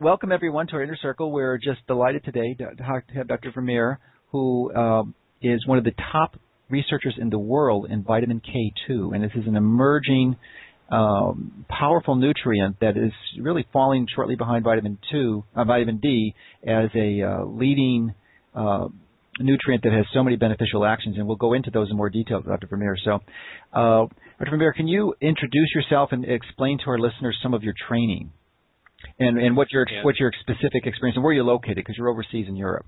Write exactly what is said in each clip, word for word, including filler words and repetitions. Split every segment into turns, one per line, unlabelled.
welcome everyone to our Inner Circle. We're just delighted today to have Doctor Vermeer, who um, is one of the top researchers in the world in vitamin K two, and this is an emerging, um, powerful nutrient that is really falling shortly behind vitamin two, uh, vitamin D, as a uh, leading uh, nutrient that has so many beneficial actions, and we'll go into those in more detail with Doctor Vermeer. So, uh, Doctor Vermeer, can you introduce yourself and explain to our listeners some of your training? And, and what your
yeah.
what your specific experience and where you're located, because you're overseas in Europe.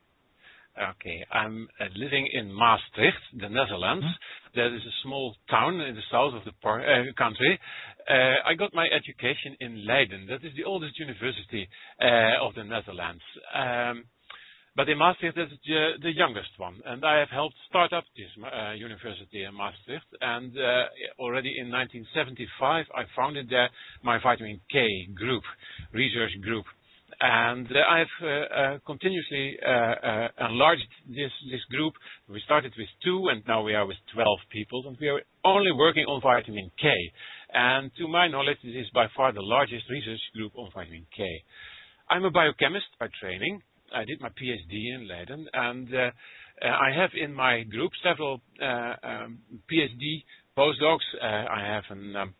Okay, I'm uh, living in Maastricht, the Netherlands. Mm-hmm. That is a small town in the south of the par- uh, country. Uh, I got my education in Leiden. That is the oldest university uh, of the Netherlands. Um, But in Maastricht, that's the, the youngest one. And I have helped start up this uh, university in Maastricht. And uh, already in nineteen seventy-five, I founded there my vitamin K group, research group. And uh, I've uh, uh, continuously uh, uh, enlarged this, this group. We started with two, and now we are with twelve people. And we are only working on vitamin K. And to my knowledge, this is by far the largest research group on vitamin K. I'm a biochemist by training. I did my PhD in Leiden, and uh, uh, I have in my group several uh, um, PhD postdocs. Uh, I have an um,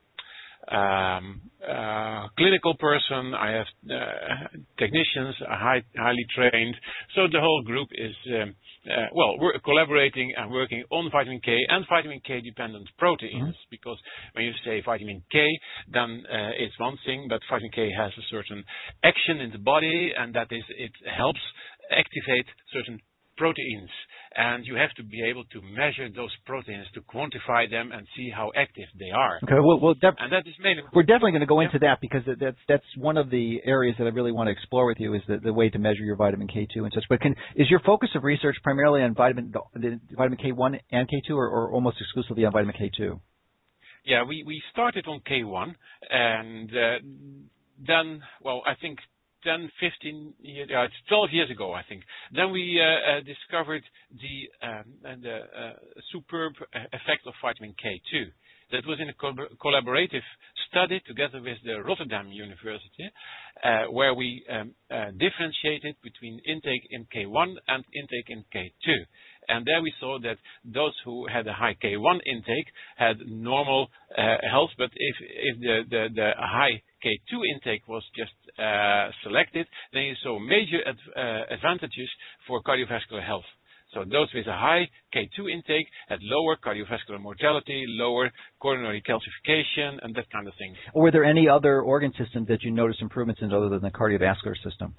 um, uh, clinical person. I have uh, technicians, uh, high, highly trained. So the whole group is, um, uh, well, we're collaborating and working on vitamin K and vitamin K-dependent proteins. Mm-hmm. Because when you say vitamin K, then uh, it's one thing, but vitamin K has a certain action in the body, and that is, it helps activate certain proteins. And you have to be able to measure those proteins to quantify them and see how active they are.
Okay, well, well def-
and that is mainly
we're definitely going to go
yeah.
into that, because that's that's one of the areas that I really want to explore with you, is the, the way to measure your vitamin K two and such. But can, is your focus of research primarily on vitamin the, vitamin K one and K two, or, or almost exclusively on vitamin K two?
Yeah, we, we started on K one, and uh, then, well, I think ten, fifteen years, uh, it's twelve years ago, I think. Then we uh, uh, discovered the, um, the uh, superb effect of vitamin K two. That was in a co- collaborative study together with the Rotterdam University, uh, where we um, uh, differentiated between intake in K one and intake in K two. And there we saw that those who had a high K one intake had normal uh, health, but if, if the, the, the high K two intake was just uh, selected, then you saw major ad- uh, advantages for cardiovascular health. So those with a high K two intake had lower cardiovascular mortality, lower coronary calcification, and that kind of thing.
Were there any other organ systems that you noticed improvements in other than the cardiovascular system?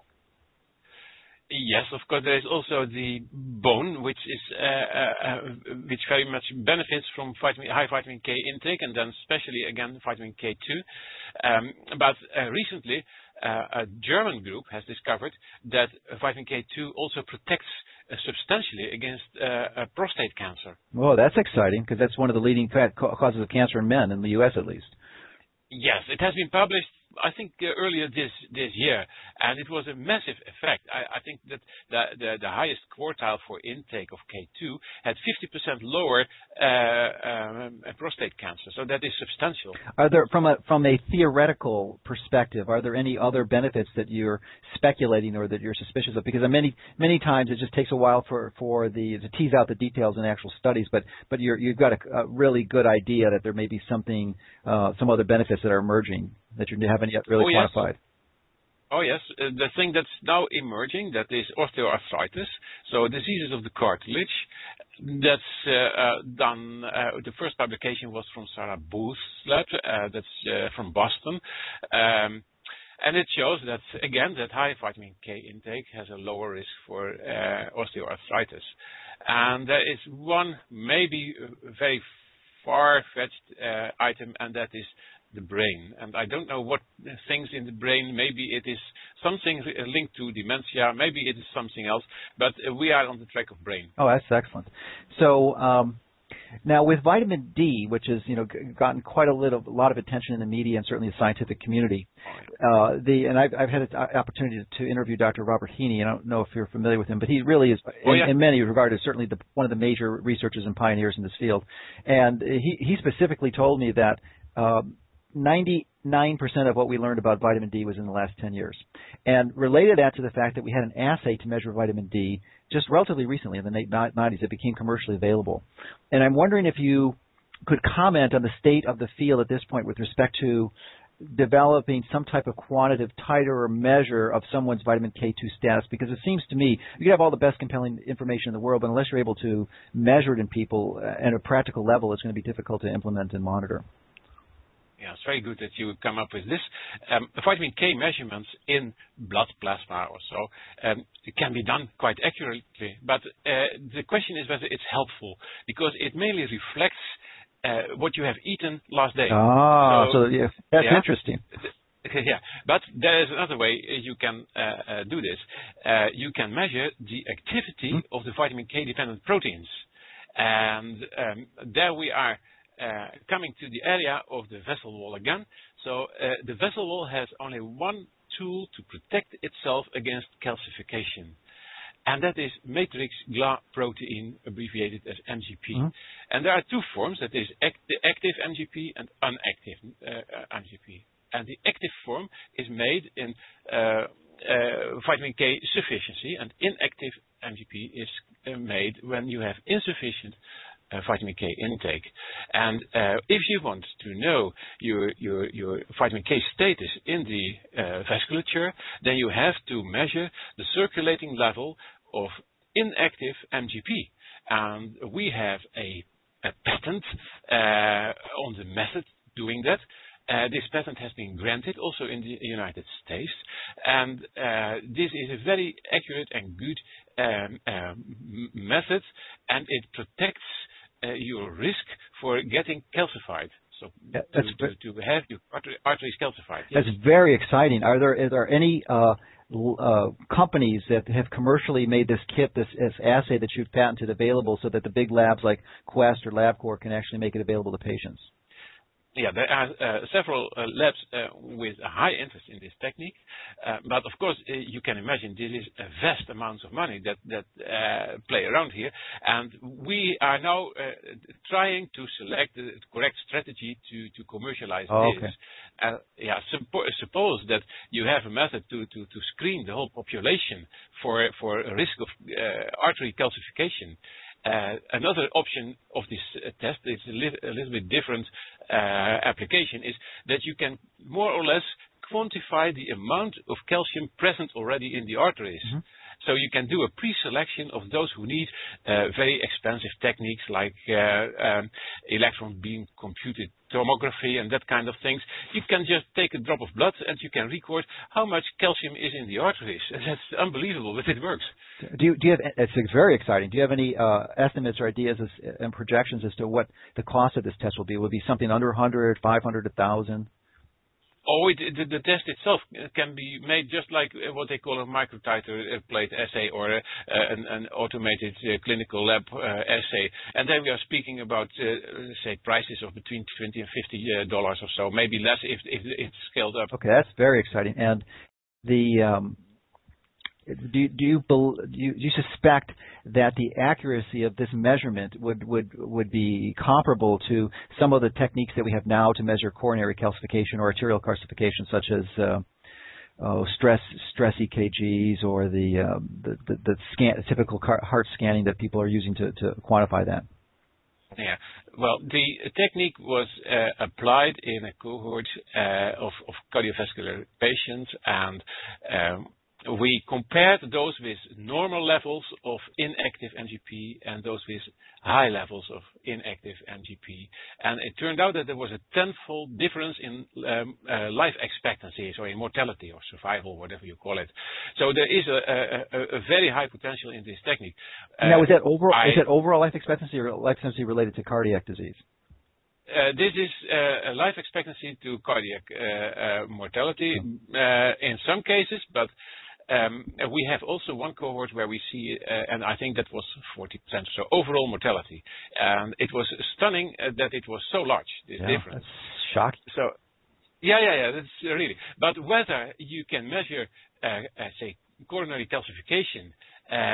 Yes, of course. There is also the bone, which is uh, uh, which very much benefits from vitamin, high vitamin K intake, and then especially again vitamin K two. Um, but uh, recently, uh, a German group has discovered that vitamin K two also protects uh, substantially against uh, uh, prostate cancer.
Well, that's exciting, because that's one of the leading ca- causes of cancer in men in the U S at least.
Yes, it has been published, I think, uh, earlier this this year, and it was a massive effect. I, I think that the, the, the highest quartile for intake of K two had fifty percent lower uh, um, prostate cancer, so that is substantial.
Are there, from a from a theoretical perspective, are there any other benefits that you're speculating or that you're suspicious of? Because many many times it just takes a while for for the to tease out the details in actual studies, but but you're, you've got a, a really good idea that there may be something, uh, some other benefits that are emerging that you haven't yet really
oh, yes.
quantified.
Oh, yes. Uh, the thing that's now emerging, that is osteoarthritis, so diseases of the cartilage. That's uh, uh, done, uh, the first publication was from Sarah Booth's lab, uh, that's uh, from Boston. Um, and it shows that, again, that high vitamin K intake has a lower risk for uh, osteoarthritis. And there is one maybe very far-fetched uh, item, and that is the brain. And I don't know what things in the brain, maybe it is something linked to dementia, maybe it is something else, but we are on the track of brain.
Oh, that's excellent. So um, now with vitamin D, which has you know gotten quite a little, a lot of attention in the media and certainly the scientific community, uh, the and I've, I've had an opportunity to interview Doctor Robert Heaney. I don't know if you're familiar with him, but he really is,
oh,
in,
yeah.
in many regards, certainly the, one of the major researchers and pioneers in this field. And he, he specifically told me that uh, ninety ninety-nine percent of what we learned about vitamin D was in the last ten years. And related that to the fact that we had an assay to measure vitamin D just relatively recently, in the nineties, it became commercially available. And I'm wondering if you could comment on the state of the field at this point with respect to developing some type of quantitative titer or measure of someone's vitamin K two status, because it seems to me you can have all the best compelling information in the world, but unless you're able to measure it in people at a practical level, it's going to be difficult to implement and monitor.
Yeah, it's very good that you come up with this. Um, vitamin K measurements in blood plasma or so um, it can be done quite accurately, but uh, the question is whether it's helpful, because it mainly reflects uh, what you have eaten last day.
Ah, so, so yeah, that's
yeah,
interesting.
Yeah, but there is another way you can uh, uh, do this. Uh, you can measure the activity hmm? of the vitamin K-dependent proteins, and um, there we are uh, coming to the area of the vessel wall again. So uh, the vessel wall has only one tool to protect itself against calcification, and that is matrix G L A protein, abbreviated as M G P. Mm-hmm. And there are two forms, that is act the active M G P and inactive uh, M G P. And the active form is made in uh, uh, vitamin K sufficiency, and inactive M G P is uh, made when you have insufficient uh, vitamin K intake. And uh, if you want to know your, your, your vitamin K status in the uh, vasculature, then you have to measure the circulating level of inactive M G P. And we have a, a patent uh, on the method doing that. Uh, this patent has been granted also in the United States, and uh, this is a very accurate and good um, um, method, and it protects uh, your risk for getting calcified. So
yeah,
to, to, to have your arteries calcified. Yes.
That's very exciting. Are there, are there any uh, uh, companies that have commercially made this kit, this, this assay that you've patented available, so that the big labs like Quest or LabCorp can actually make it available to patients?
Yeah, there are uh, several uh, labs uh, with a high interest in this technique, uh, but of course uh, you can imagine this is a vast amounts of money that that uh, play around here, and we are now uh, trying to select the correct strategy to to commercialize
oh,
this.
Okay.
Uh, yeah, suppo suppose that you have a method to to to screen the whole population for for a risk of uh, artery calcification. Uh, another option of this uh, test is a, li a little bit different uh, application, is that you can more or less quantify the amount of calcium present already in the arteries. Mm-hmm. So you can do a pre-selection of those who need uh, very expensive techniques like uh, um, electron beam computed tomography and that kind of things. You can just take a drop of blood and you can record how much calcium is in the arteries. That's unbelievable, but it works.
Do you, do you have, it's very exciting. Do you have any uh, estimates or ideas as, and projections as to what the cost of this test will be? Will it be something under one hundred, five hundred, one thousand?
Oh, it, the, the test itself can be made just like what they call a microtiter plate assay or a, an, an automated uh, clinical lab uh, assay. And then we are speaking about, uh, say, prices of between twenty and fifty dollars or so, maybe less if, if it's scaled up.
Okay, that's very exciting. And the um, do, do you do you, do you suspect that the accuracy of this measurement would, would would be comparable to some of the techniques that we have now to measure coronary calcification or arterial calcification, such as uh, oh, stress stress E K Gs or the uh, the, the, the scan, typical heart scanning that people are using to, to quantify that?
Yeah, well, the technique was uh, applied in a cohort uh, of, of cardiovascular patients, and um, we compared those with normal levels of inactive M G P and those with high levels of inactive M G P. And it turned out that there was a tenfold difference in um, uh, life expectancy, so in mortality or survival, whatever you call it. So there is a, a, a very high potential in this technique. Uh,
now, is that, overall,
I,
is that overall life expectancy or life expectancy related to cardiac disease?
Uh, this is uh, a life expectancy to cardiac uh, uh, mortality uh, in some cases, but Um, we have also one cohort where we see, uh, and I think that was forty percent or so, overall mortality. And it was stunning uh, that it was so large, this
yeah,
difference.
That's shocking.
So, yeah, yeah, yeah, that's uh, really. But whether you can measure, uh, uh, say, coronary calcification uh,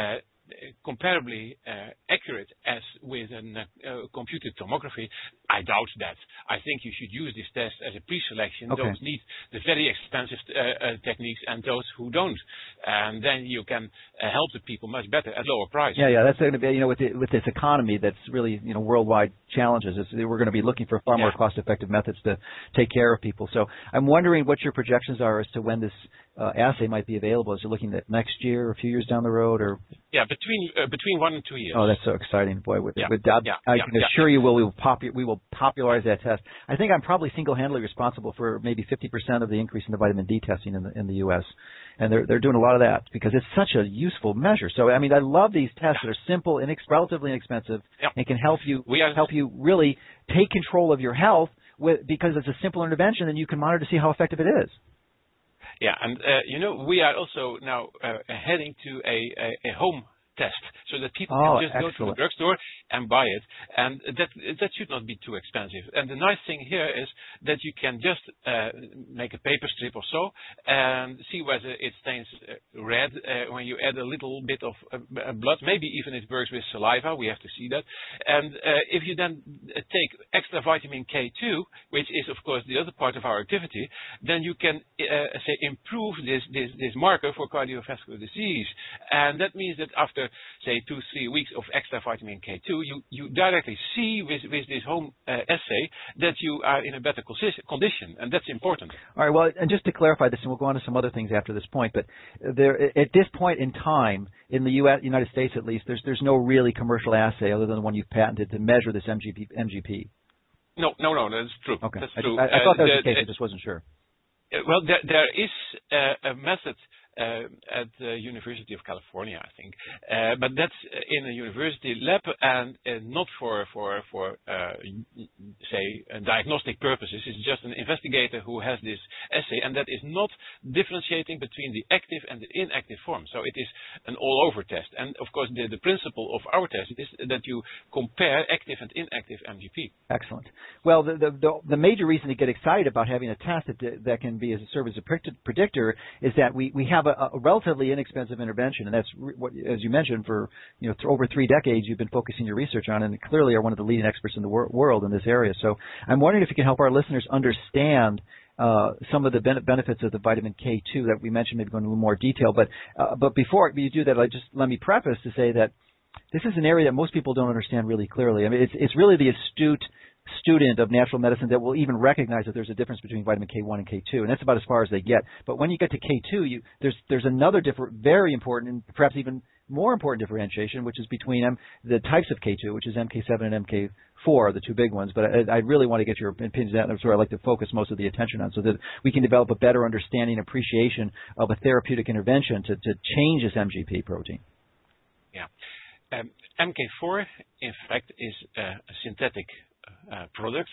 comparably uh, accurate as with a uh, computed tomography, I doubt that. I think you should use this test as a pre-selection.
Okay.
Those need the very expensive uh, uh, techniques and those who don't. And then you can uh, help the people much better at lower price.
Yeah, yeah, that's going to be, you know, with the, with this economy that's really, you know, worldwide challenges, is we're going to be looking for far more
yeah.
cost-effective methods to take care of people. So I'm wondering what your projections are as to when this uh, assay might be available. Is it looking at next year or a few years down the road, or?
Yeah, between uh, between one and two years.
Oh, that's so exciting, boy! With,
yeah.
with that,
yeah.
I
yeah.
can
yeah.
assure you, we'll, we will popu- we will popularize that test. I think I'm probably single-handedly responsible for maybe fifty percent of the increase in the vitamin D testing in the in the U S And they're they're doing a lot of that because it's such a useful measure. So I mean, I love these tests
yeah.
that are simple and inex- relatively inexpensive
yeah.
and can help you
we are,
help you really take control of your health with, because it's a simple intervention and you can monitor to see how effective it is.
Yeah, and uh, you know, we are also now uh, heading to a, a, a home test so that people
oh,
can just
excellent.
go to the drugstore and buy it, and that that should not be too expensive. And the nice thing here is that you can just uh, make a paper strip or so and see whether it stains uh, red uh, when you add a little bit of uh, blood. Maybe even it works with saliva. We have to see that. And uh, if you then take extra vitamin K two, which is of course the other part of our activity, then you can uh, say improve this, this this marker for cardiovascular disease. And that means that after say two, three weeks of extra vitamin K two, you, you directly see with, with this home uh, assay that you are in a better condition, and that's important.
All right, well, and just to clarify this, and we'll go on to some other things after this point, but there, at this point in time, in the U S, United States at least, there's there's no really commercial assay other than the one you've patented to measure this M G P. M G P.
No, no, no, that's true.
Okay.
That's
I,
true.
I, I thought that was
uh,
the case,
the,
I just wasn't sure.
Uh, Well, there, there is uh, a method uh, at the University of California, I think, uh, but that's in a university lab and uh, not for for for uh, say uh, diagnostic purposes. It's just an investigator who has this assay, and that is not differentiating between the active and the inactive form. So it is an all-over test. And of course, the, the principle of our test is that you compare active and inactive M G P.
Excellent. Well, the, the, the, the major reason to get excited about having a test that, that can be as a serve as a predictor is that we, we have a, a relatively inexpensive intervention, and that's what, as you mentioned, for you know th- over three decades you've been focusing your research on, and clearly are one of the leading experts in the wor- world in this area. So I'm wondering if you can help our listeners understand uh, some of the ben- benefits of the vitamin K two that we mentioned, maybe go into a little more detail. But uh, but before you do that, I just let me preface to say that this is an area that most people don't understand really clearly. I mean, it's it's really the astute student of natural medicine that will even recognize that there's a difference between vitamin K one and K two, and that's about as far as they get. But when you get to K two, you, there's there's another different, very important, and perhaps even more important differentiation, which is between M, the types of K two, which is M K seven and M K four, the two big ones. But I, I really want to get your opinions on that. That's where I like to focus most of the attention on, so that we can develop a better understanding, appreciation of a therapeutic intervention to, to change this M G P protein.
Yeah. Um, M K four, in fact, is uh, a synthetic uh, product,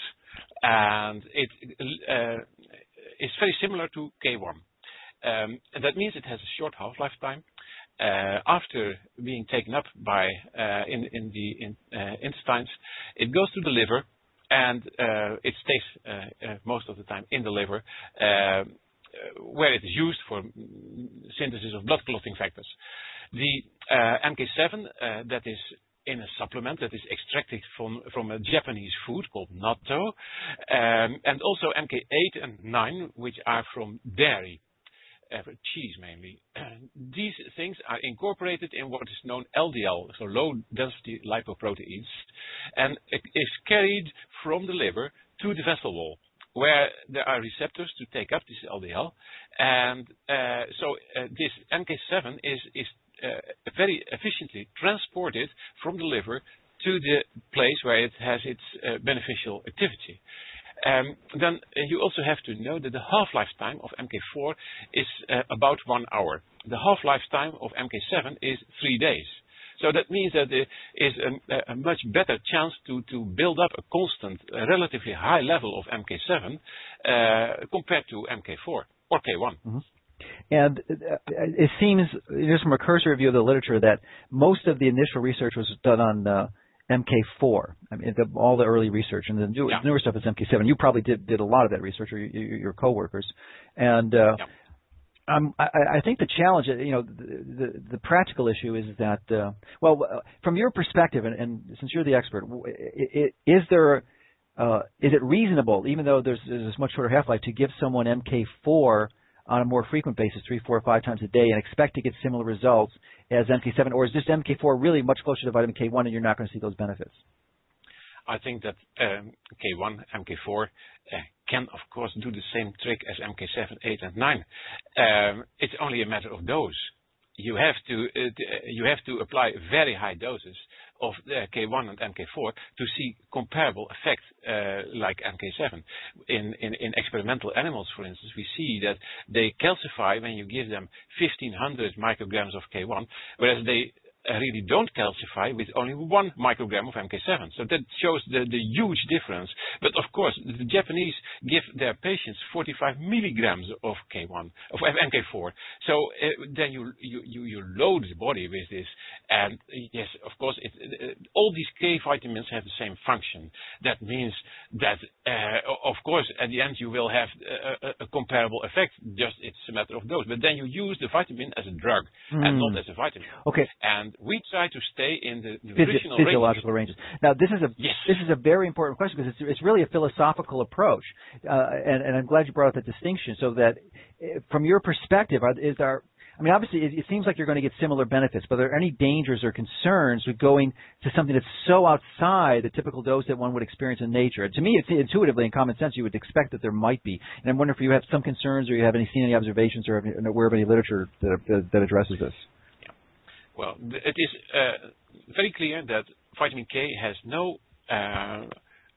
and it uh, is very similar to K one. Um, and that means it has a short half-life time. Uh, after being taken up by uh, in, in the in, uh, intestines, it goes to the liver, and uh, it stays uh, uh, most of the time in the liver, uh, where it is used for synthesis of blood clotting factors. The uh, M K seven uh, that is in a supplement that is extracted from, from a Japanese food called natto, um, and also M K eight and nine, which are from dairy, uh, cheese mainly. These things are incorporated in what is known L D L, so low-density lipoproteins, and it is carried from the liver to the vessel wall, where there are receptors to take up this L D L, and uh, so uh, this M K seven is is uh, very efficiently transported from the liver to the place where it has its uh, beneficial activity. Um, then uh, you also have to know that the half-life time of M K four is uh, about one hour. The half-life time of M K seven is three days. So that means that there is a, a much better chance to, to build up a constant, a relatively high level of M K seven uh, compared to M K four or K one.
Mm-hmm. And it seems, just from a cursory review of the literature, that most of the initial research was done on uh, M K four. I mean, the, all the early research, and the new, yeah. newer stuff is M K seven. You probably did, did a lot of that research, or you, you, your coworkers. And uh,
yeah.
Um, I, I think the challenge, you know, the, the, the practical issue is that, uh, well, from your perspective, and, and since you're the expert, is there, uh, is it reasonable, even though there's, there's this much shorter half-life, to give someone M K four on a more frequent basis, three, four, five times a day, and expect to get similar results as M K seven, or is this M K four really much closer to vitamin K one, and you're not going to see those benefits?
I think that um, K one, M K four uh, can, of course, do the same trick as M K seven, eight, and nine. Um, it's only a matter of dose. You have to uh, you have to apply very high doses of uh, K one and M K four to see comparable effects uh, like M K seven. In, in, in experimental animals, for instance, we see that they calcify when you give them fifteen hundred micrograms of K one, whereas they Uh, really don't calcify with only one microgram of M K seven. So that shows the, the huge difference. But of course, the Japanese give their patients forty-five milligrams of K one, of M K four. So uh, then you, you, you, you load the body with this. And uh, yes, of course, it, uh, all these K vitamins have the same function. That means that, uh, of course, at the end you will have a, a, a comparable effect. Just it's a matter of dose. But then you use the vitamin as a drug mm. and not as a vitamin.
Okay.
And we try to stay in the nutritional
Physi- physiological ranges. ranges. Now, this is a
yes.
this is a very important question because it's it's really a philosophical approach, uh, and, and I'm glad you brought up that distinction. So that, uh, from your perspective, are, is there? I mean, obviously, it, it seems like you're going to get similar benefits, but are there any dangers or concerns with going to something that's so outside the typical dose that one would experience in nature? To me, it's intuitively and common sense you would expect that there might be. And I'm wondering if you have some concerns or you have any seen any observations or aware of any literature that that addresses this.
Well, it is uh, very clear that vitamin K has no uh, uh,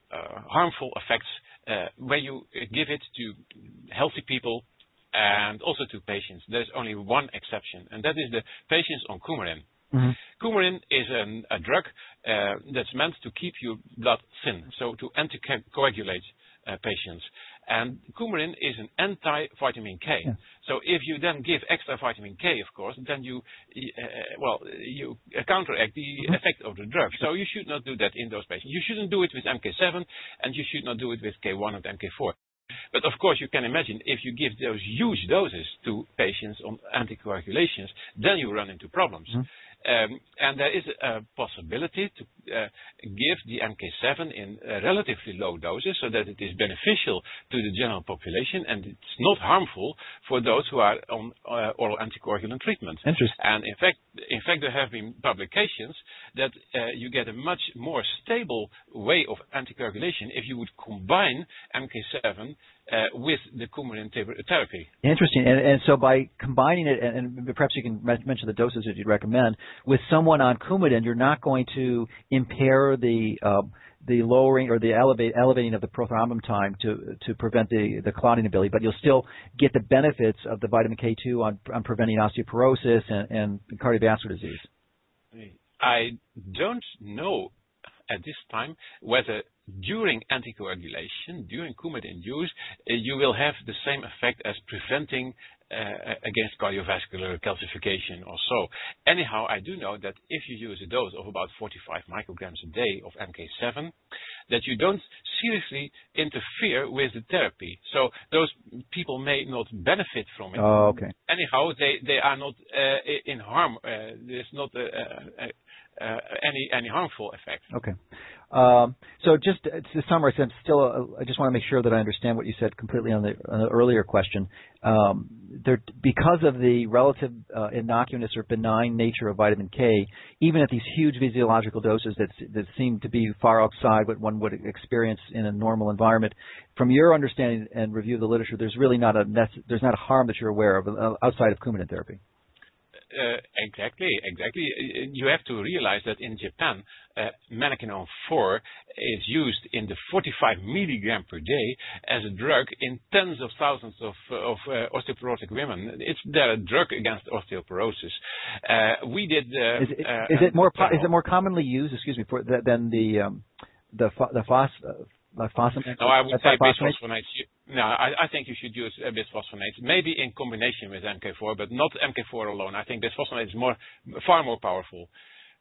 harmful effects uh, when you give it to healthy people and also to patients. There's only one exception, and that is the patients on coumarin. Mm-hmm. Coumarin is an, a drug uh, that's meant to keep your blood thin, so to anticoagulate uh, patients. And coumarin is an anti-vitamin K. Yeah. So if you then give extra vitamin K, of course, then you, uh, well, you counteract the mm-hmm. effect of the drug. So you should not do that in those patients. You shouldn't do it with M K seven, and you should not do it with K one and M K four. But of course, you can imagine if you give those huge doses to patients on anticoagulations, then you run into problems. Mm-hmm. Um, and there is a possibility to uh, give the M K seven in uh, relatively low doses so that it is beneficial to the general population and it's not harmful for those who are on uh, oral anticoagulant treatment.
Interesting.
And in fact, in fact, there have been publications that uh, you get a much more stable way of anticoagulation if you would combine M K seven Uh, with the coumarin therapy.
Interesting. And, and so by combining it, and, and perhaps you can mention the doses that you'd recommend, with someone on Coumadin, you're not going to impair the uh, the lowering or the elevate, elevating of the prothrombin time to to prevent the, the clotting ability, but you'll still get the benefits of the vitamin K two on, on preventing osteoporosis and, and cardiovascular disease.
I don't know at this time whether during anticoagulation, during Coumadin use, uh, you will have the same effect as preventing uh, against cardiovascular calcification or so. Anyhow, I do know that if you use a dose of about forty-five micrograms a day of M K seven, that you don't seriously interfere with the therapy. So those people may not benefit from it.
Oh, okay.
Anyhow, they, they are not uh, in harm. Uh, there's not a, a, a Uh, any any harmful effect.
Okay. Um, so just to summarize, I'm still, uh, I just want to make sure that I understand what you said completely on the, on the earlier question. Um, there, because of the relative uh, innocuous or benign nature of vitamin K, even at these huge physiological doses that, that seem to be far outside what one would experience in a normal environment, from your understanding and review of the literature, there's really not a there's not a harm that you're aware of uh, outside of Coumadin therapy.
Uh, exactly, exactly. You have to realize that in Japan, uh, Menaquinone four is used in the forty-five milligram per day as a drug in tens of thousands of, of uh, osteoporotic women. It's their drug against osteoporosis. Uh, we did. Uh,
is, it,
uh,
is it more po- is it more commonly used? Excuse me, for the, than the um, the the, the phos. Uh, Like phosphonate?
No, I would say bisphosphonates. No, I, I think you should use uh, bisphosphonates, maybe in combination with M K four, but not M K four alone. I think bisphosphonates is more, far more powerful.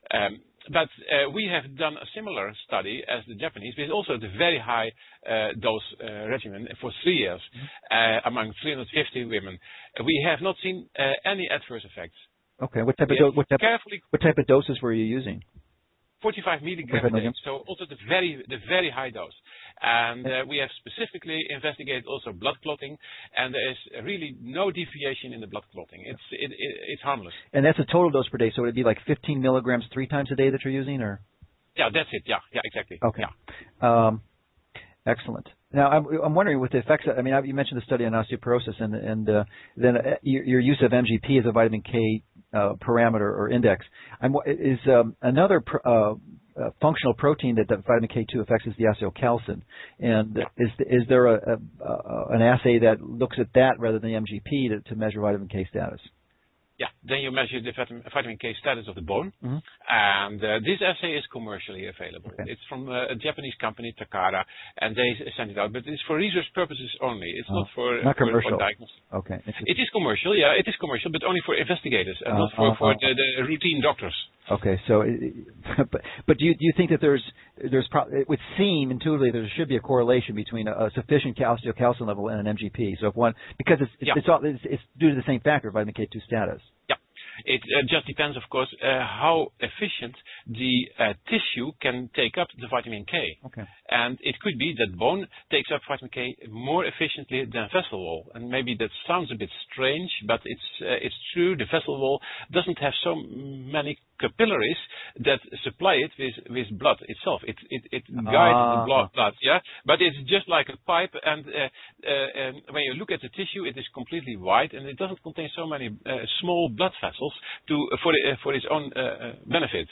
Um, but uh, we have done a similar study as the Japanese, with also the very high uh, dose uh, regimen for three years uh, among three hundred fifty women. We have not seen uh, any adverse effects.
Okay. What type
We
of do- what type,
carefully
what type of doses were you using?
forty-five milligrams
forty-five
a day,
milligrams?
so also the very the very high dose. And uh, we have specifically investigated also blood clotting, and there is really no deviation in the blood clotting. It's it, it, it's harmless.
And that's a total dose per day, so it'd be like fifteen milligrams three times a day that you're using, or?
Yeah, that's it. Yeah, yeah, exactly.
Okay.
Yeah.
Um, excellent. Now, I'm, I'm wondering with the effects. I mean, you mentioned the study on osteoporosis, and and uh, then uh, your, your use of M G P as a vitamin K uh, parameter or index. I'm, is um, another pr- uh, uh, functional protein that the vitamin K two affects is the osteocalcin. And is is there a, a, a an assay that looks at that rather than the M G P to, to measure vitamin K status?
Yeah, then you measure the vitamin, vitamin K status of the bone,
mm-hmm.
and uh, this assay is commercially available.
Okay.
It's from uh, a Japanese company, Takara, and they send it out, but it's for research purposes only. It's
oh,
not for,
not
for,
commercial.
for diagnosis.
Okay.
It is commercial, yeah, it is commercial, but only for investigators and
uh,
not for,
uh,
for
uh,
the, the routine doctors.
Okay, so, but, but do you do you think that there's there's pro- it would seem intuitively there should be a correlation between a, a sufficient osteocalcin level and an M G P? So if one because it's it's,
yeah.
it's, all, it's it's due to the same factor, vitamin K two status.
Yeah. It uh, just depends, of course, uh, how efficient the uh, tissue can take up the vitamin K.
Okay.
And it could be that bone takes up vitamin K more efficiently than vessel wall. And maybe that sounds a bit strange, but it's uh, it's true. The vessel wall doesn't have so many capillaries that supply it with, with blood itself. It it, it guides
ah.
the blood, blood, yeah. But it's just like a pipe, and uh, uh, um, when you look at the tissue, it is completely white, and it doesn't contain so many uh, small blood vessels to uh, for uh, for its own uh, uh, benefit.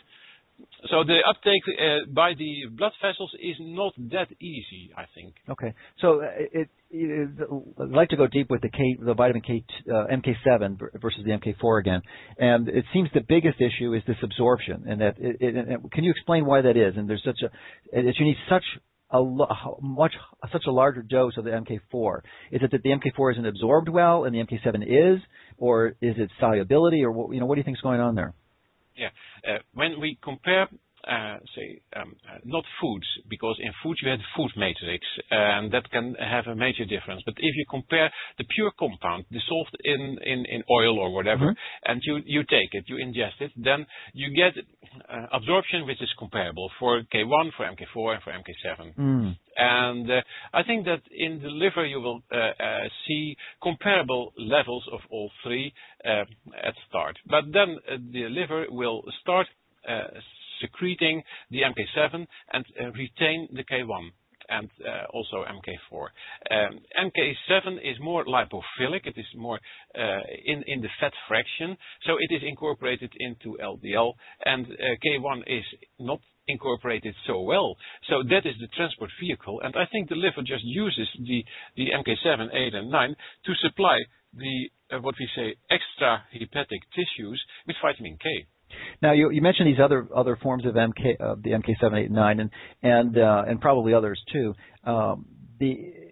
So the uptake uh, by the blood vessels is not that easy, I think.
Okay. So uh, it, it, I'd like to go deep with the K, the vitamin K, uh, M K seven versus the M K four again. And it seems the biggest issue is this absorption. And that it, it, it, can you explain why that is? And there's such a that you need such a much such a larger dose of the M K four. Is it that the M K four isn't absorbed well and the M K seven is, or is it solubility, or what, you know, what do you think is going on there?
Yeah. Uh, when we compare, uh, say, um, uh, not foods, because in foods you have food matrix, and that can have a major difference. But if you compare the pure compound dissolved in, in, in oil or whatever, mm-hmm. and you, you take it, you ingest it, then you get uh, absorption which is comparable for K one, for M K four, and for M K seven.
Mm.
And uh, I think that in the liver you will uh, uh, see comparable levels of all three uh, at start. But then uh, the liver will start uh, secreting the M K seven and uh, retain the K one and uh, also M K four. Um, M K seven is more lipophilic. It is more uh, in, in the fat fraction. So it is incorporated into L D L. And uh, K one is not incorporated so well. So that is the transport vehicle. And I think the liver just uses the, the M K seven, eight, and nine to supply the, uh, what we say, extra hepatic tissues with vitamin K.
Now you, you mentioned these other other forms of M K, uh, the M K seven, eight, and nine, and and uh, and probably others too. Um, the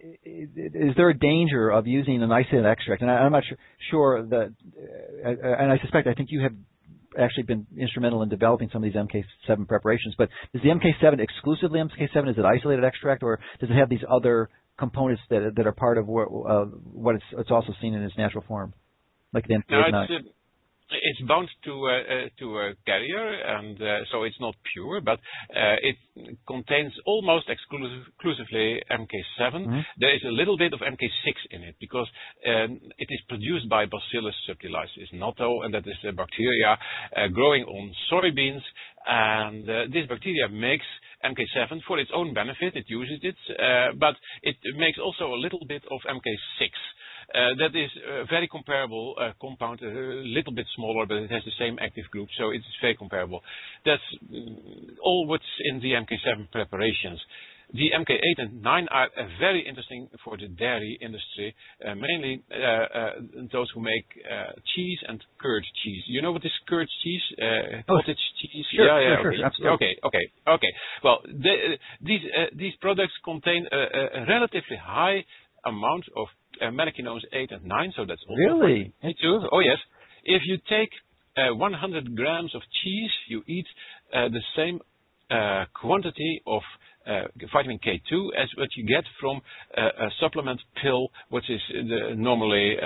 is there a danger of using an isolated extract? And I, I'm not sure, sure that, uh, and I suspect I think you have actually been instrumental in developing some of these M K seven preparations. But is the M K seven exclusively M K seven? Is it isolated extract, or does it have these other components that that are part of what, uh, what it's, it's also seen in its natural form, like the M K eight and nine?
It's bound to uh, uh, to a carrier, and uh, so it's not pure, but uh, it contains almost exclusive, exclusively M K seven. Mm-hmm. There is a little bit of M K six in it because um, it is produced by Bacillus subtilis natto, and that is a bacteria uh, growing on soybeans. And uh, this bacteria makes M K seven for its own benefit. It uses it, uh, but it makes also a little bit of M K six. Uh, that is a very comparable uh, compound, a little bit smaller, but it has the same active group, so it's very comparable. That's mm, all what's in the M K seven preparations. The M K eight and nine are uh, very interesting for the dairy industry, uh, mainly uh, uh, those who make uh, cheese and curd cheese. You know what is curd cheese? Uh,
oh,
cottage cheese?
Sure,
yeah, yeah,
sure,
okay.
sure, absolutely.
Okay, okay, okay. Well, they, uh, these uh, these products contain a, a relatively high amount of uh, mannakinones eight and nine, so that's also
really
too. Oh yes. If you take uh, one hundred grams of cheese, you eat uh, the same uh, quantity of uh, vitamin K two as what you get from uh, a supplement pill, which is the, normally uh,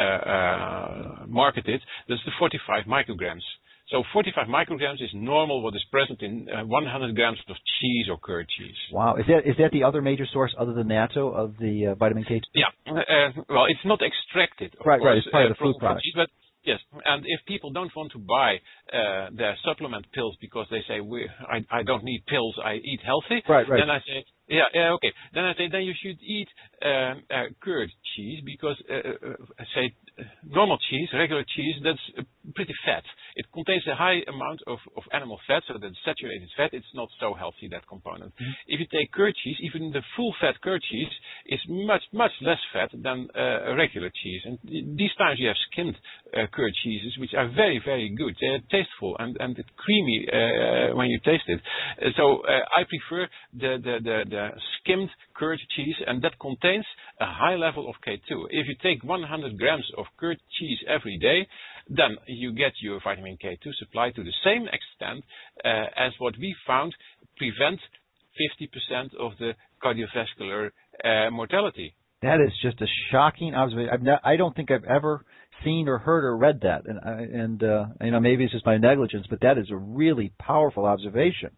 uh, marketed. That's the forty-five micrograms. So forty-five micrograms is normal what is present in uh, one hundred grams of cheese or curd cheese.
Wow. Is that is that the other major source other than natto of the uh, vitamin K two?
Yeah. Uh, well, it's not extracted, of
right,
course,
right. It's part
uh,
of the food product.
Cheese, but yes, and if people don't want to buy uh, their supplement pills because they say, we, I, I don't need pills, I eat healthy,
right, right.
then I say, yeah, yeah, okay. Then I say, then you should eat um, uh, curd cheese because, uh, uh, say, normal cheese, regular cheese, that's uh, pretty fat. It contains a high amount of, of animal fat, so that's saturated fat. It's not so healthy, that component. Mm-hmm. If you take curd cheese, even the full-fat curd cheese is much, much less fat than uh, a regular cheese. And these times you have skimmed uh, curd cheeses, which are very, very good. They're tasteful and, and creamy uh, when you taste it. Uh, so uh, I prefer the, the, the, the skimmed curd cheese, and that contains a high level of K two. If you take one hundred grams of curd cheese every day, then you get your vitamin K two supply to the same extent uh, as what we found prevent fifty percent of the cardiovascular uh, mortality.
That is just a shocking observation. I've ne- I don't think I've ever seen or heard or read that, and I, and uh, you know, maybe it's just my negligence, but that is a really powerful observation.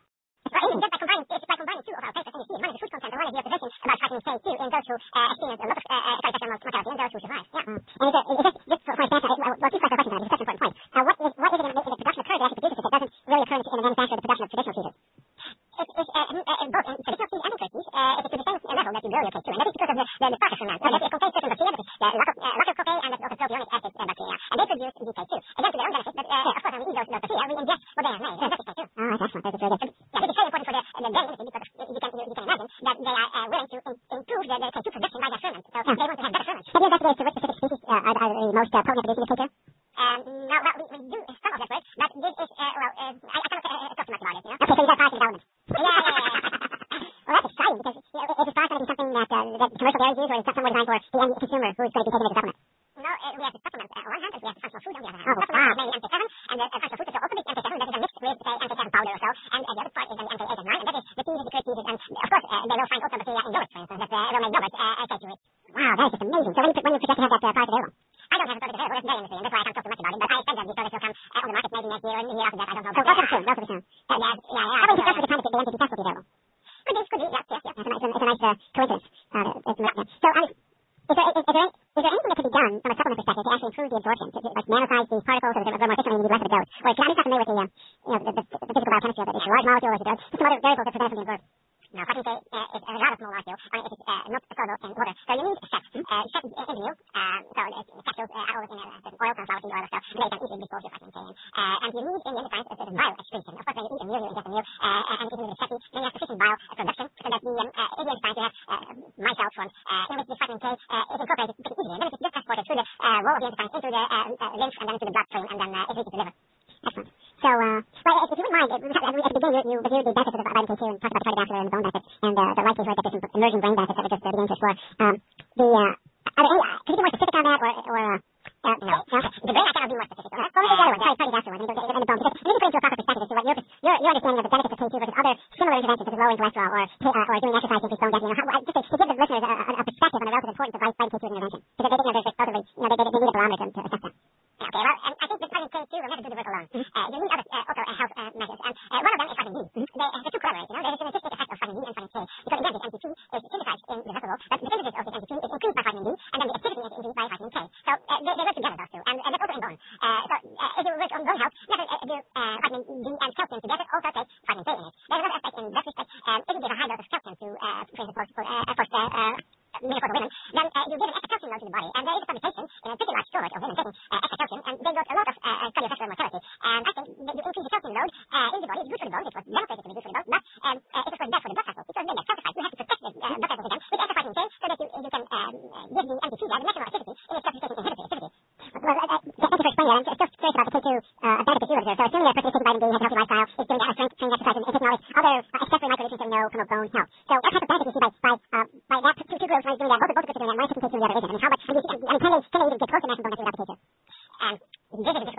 Just by combining, just by combining two of our papers in the one is the food content, and one is the observation about vitamin K two in those who uh, experience a lot of uh, uh, cardiovascular mortality and those who survive. Yeah. Mm. And it's, it's just, just for, for example, well, well, two questions on this. That's an important point. Uh, what is what is it in the, in the production of curd that actually produces it? It doesn't really occur in the manufacture or the production of traditional cheeses. It's, it's uh, uh, both in traditional cheese and in curd cheese. Uh, it's to the same level that you grow your K two, and that is because of the the, the process ferment. So that it contains certain bacteria, that is the lactobacillus uh, and the propionic acid uh, bacteria, and they produce the K two. Again, to their own benefit, but uh, of course, when we eat those, those bacteria, we ingest what they have made, and that is K two. Oh, that's excellent. That's really good. Yeah, this is very important for the, the dairy industry because you can, you, you can imagine that they are uh, willing to in, improve the, the K two production by their ferment. So yeah. They want to have better ferment. Have you investigated which specific species uh, are, are the most uh, potent at producing the K two? Um, no, well, we, we do some of that work, but this is, uh, well, uh, I, I cannot uh, talk too much about it, you know? Okay, so you got product development. Yeah, yeah, yeah, yeah. Well, that's exciting because, you know, is this product going to be something that, uh, that commercial dairies use, or is it somewhere designed for the end consumer who is going to be taking it as a supplement? No, uh, we have the supplement uh, on one hand, and we have the functional food on the other hand. Oh, the supplement wow. is mainly M K seven, and the uh, functional food is also mixed M K seven, that is a mix with, say, M K seven powder or so, and uh, the other part is the M K eight and nine, and that is the cheeses, the curd cheeses, and of course, uh, they will find also bacteria in yogurt, for instance, that uh, will make yogurt uh, K two rich. Wow, that is just amazing. So when you, when you project to have that uh, product available? I don't have a product available, that's very industry, and that's why I can't talk too much about it, but I expect that this product will come uh, on the market maybe next year, or the year after that, I don't know. So relatively soon, relatively soon. Uh, yeah, yeah, yeah. How would you discuss with the time that the M K two test will be available? Could be, could be, yes, yes, yes. It's a, it's a, it's a nice uh, coincidence. Uh, it's, yeah. So, I mean, is there, is, is, there any, is there anything that could be done from a supplement perspective to actually improve the absorption, to, to like nanosize these particles so that they're more efficient and you need less of a dose? Or is, I'm not familiar with the, um, you know, the, the, the physical biochemistry of it. Is it a large molecule or is it a, just some other variables that prevent it from being absorbed? No, vitamin K uh, is a rather small molecule, and it is uh, not soluble in water. So you need fat. Uh, fat is in the milk, um, so it's capsules uh, are always in a certain oil, sunflower seed oil or so, and they can easily dispose your vitamin K in. Uh, and you need in the enzymes a certain bile excretion. Of course, when you eat a meal, you ingest a meal, uh, and if you need fatty, then you have sufficient bile production so that the um, uh, in the enzymes you have uh, micelles formed, uh, in which this vitamin K uh, is incorporated pretty easily. And then it's just transported through the uh, wall of the enzymes into the uh, uh, lymph and then into the bloodstream, and then uh, it reaches the liver. Excellent. So, uh, well, if you wouldn't mind, we have, at the beginning you, you reviewed the benefits of vitamin K two and talked about the cardiovascular and the bone benefits and uh, the likelihood that there's some emerging brain benefits that we're just uh, beginning to explore. Um, the, uh, are there any, uh, could you be more specific on that, or, or uh, uh, no, no? The brain I cannot be more specific on. Well, maybe the other one, sorry, cardiovascular, and the, and the bone, because maybe put into a proper perspective as to what your, your, your understanding of the benefits of K two versus other similar interventions, such as lowering cholesterol or, uh, or doing exercise to increase bone density, you know, how, just to, to give the listeners a, a, a perspective on the relative importance of vitamin K two as an intervention. Because they think, you know, there's relatively, you know, they, they, they need a barometer to, to assess that. Okay, well, um, I think that vitamin K two will never do the work alone. Mm-hmm. Uh, you need other, uh, also uh, health uh, measures, and uh, one of them is vitamin D. Mm-hmm. They, uh, the two collaborate, you know, there's a synergistic effect of vitamin D and vitamin K, because again, this M T P is synthesized in the vesicle, but the synthesis of this M T P is increased by vitamin D, and then the activity is increased by vitamin K. So uh, they, they work together, those two, and, and that's also in bone. Uh, so uh, if you work on bone health, never uh, do uh, vitamin D and calcium together, also take vitamin K in it. There's another aspect in that respect, um, if you give a high dose of calcium to, uh, for instance, for, uh, for uh, uh, menopausal women, then uh, you give an extra calcium load to the body, and there is a publication in a pretty large cohort of women taking uh, extra calcium, and they got a lot of uh, cardiovascular mortality. And I think that you increase the calcium load uh, in the body, it's good for the bones, it was demonstrated to be good for the bones, but um, uh, it was bad for the blood vessels, because then they're calcified. You have to protect the uh, blood vessels again with extra vitamin K, so that you, you can um, uh, give the M T P, the maximal activity, in its calcification inhibitory activity. Well, uh, uh, thank you for explaining that. I'm just curious about the K two uh, benefits you observe. So assuming a person is taking vitamin D, has a healthy lifestyle, is doing uh, strength training exercise, and taking all these other uh, accessory micronutrients that we know promote bone health. So what type of benefit do you see by, by, uh, by that two, two groups, one is doing that, both, both groups are doing that, one is taking K two and the other isn't? I mean, how much, I mean, can they, can they even get close to maximum bone density without the K two? Um, this is a difficult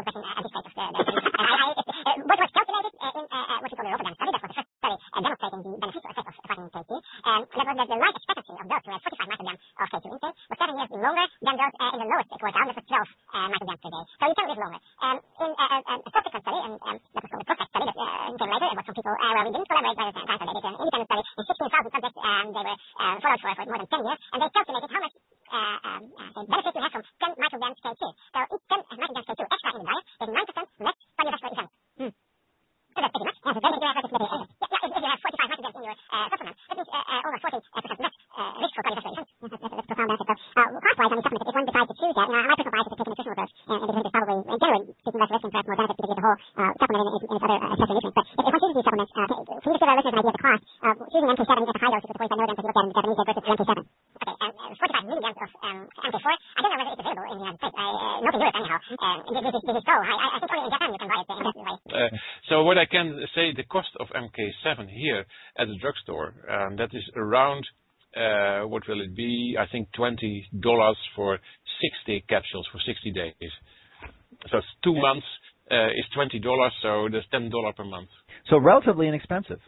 question uh, at this stage of the, the, the research. Uh, I, I, uh, what was calculated uh, in uh, uh, what we call the Rotterdam study, that was the first study uh, demonstrating the beneficial effect of vitamin K two, um, that was that the life expectancy of those who had forty-five micrograms of K two intake was seven years longer than those uh, in the lowest quartile, that was twelve uh, micrograms per day. So you can live longer. Um, in uh, uh, a subsequent study, and um, that was called the PROSPECT study, that uh, came later, it was from people uh, where we didn't collaborate, but it was an independent study in sixteen thousand subjects, and they were uh, followed for, for more than ten years, and they calculated how much uh, um, uh, benefit you have from ten micrograms K two. So each ten micrograms K two extra in the diet is nine percent less cardiovascular events. Hmm. So that's pretty much. Yeah, so then if you have, yeah, yeah, if, if you have forty-five micrograms in your uh, supplement, that means uh, uh, over forty percent less uh, risk for cardiovascular events. Yeah, that's, that's, that's profound benefit. So, uh, cost-wise, I mean, supplements, if one decides to choose that, you know, my personal bias is to take a nutritional approach, and, and because there's probably, in general, speaking less risk and perhaps more benefit because you get the whole uh, supplement and, and its other uh, essential nutrients. But if, if one chooses these supplements, uh, can you just give our listeners an idea of the cost of choosing M K seven at the high dose, the forty-five milligrams, if you look at it in the Japanese versus M K seven? Okay, and uh, forty-five milligrams of um, M K four, I don't know whether it's available in the United States. I, uh, not in Europe, anyhow. Um, this, this, this is so high. I, I think only in Japan you can buy it. Uh, right?
Uh, so what I can say, the cost of M K seven here at the drugstore, um, that is around, uh, what will it be? I think twenty dollars for sixty capsules for sixty days. So it's two months uh, is twenty dollars, so that's ten dollars per month.
So relatively inexpensive.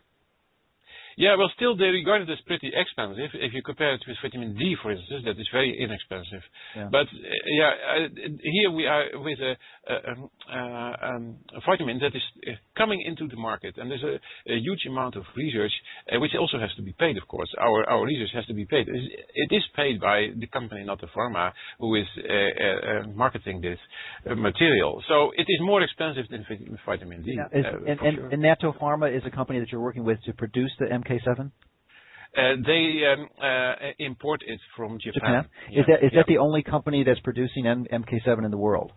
Yeah, well, still they regard it as pretty expensive. If you compare it with vitamin D, for instance, that is very inexpensive.
Yeah.
But uh, yeah, uh, here we are with a, a, a, um, a vitamin that is uh, coming into the market, and there's a, a huge amount of research, uh, which also has to be paid, of course. Our our research has to be paid. It is paid by the company Natopharma, who is uh, uh, marketing this uh, material. So it is more expensive than vitamin D.
Yeah. Is,
uh,
and, and,
sure.
and Natopharma is a company that you're working with to produce the M K seven?
Uh, they um, uh, import it from Japan.
Japan?
Yeah.
Is that is
yeah.
that the only company that's producing M- MK7 in the world?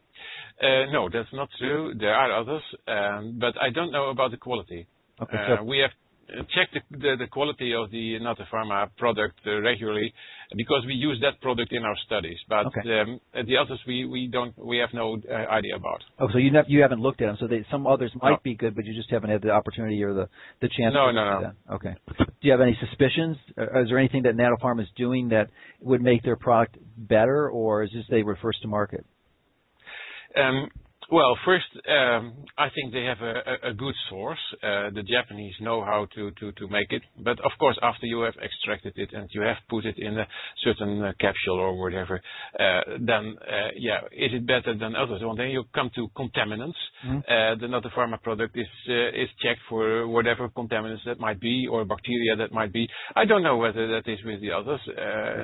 Uh, no, that's not true. There are others, um, but I don't know about the quality.
Okay,
Uh,
so
we have checked the, the, the quality of the Natopharma product uh, regularly because we use that product in our studies. But
Okay.
um, the others we, we don't we have no uh, idea about.
oh, so you nev- you haven't looked at them. So they, some others might
No.
be good, but you just haven't had the opportunity or the the chance.
No,
to
no,
look
no.
at that. Okay. Do you have any suspicions? Uh, Is there anything that Natopharma is doing that would make their product better, or is this they were first to market?
Um, Well, first, um, I think they have a, a, a good source. Uh, the Japanese know how to, to, to make it. But of course, after you have extracted it and you have put it in a certain uh, capsule or whatever, uh, then, uh, yeah, is it better than others? Well, then you come to contaminants.
Mm-hmm.
Uh, the Natopharma product is uh, is checked for whatever contaminants that might be or bacteria that might be. I don't know whether that is with the others. Uh,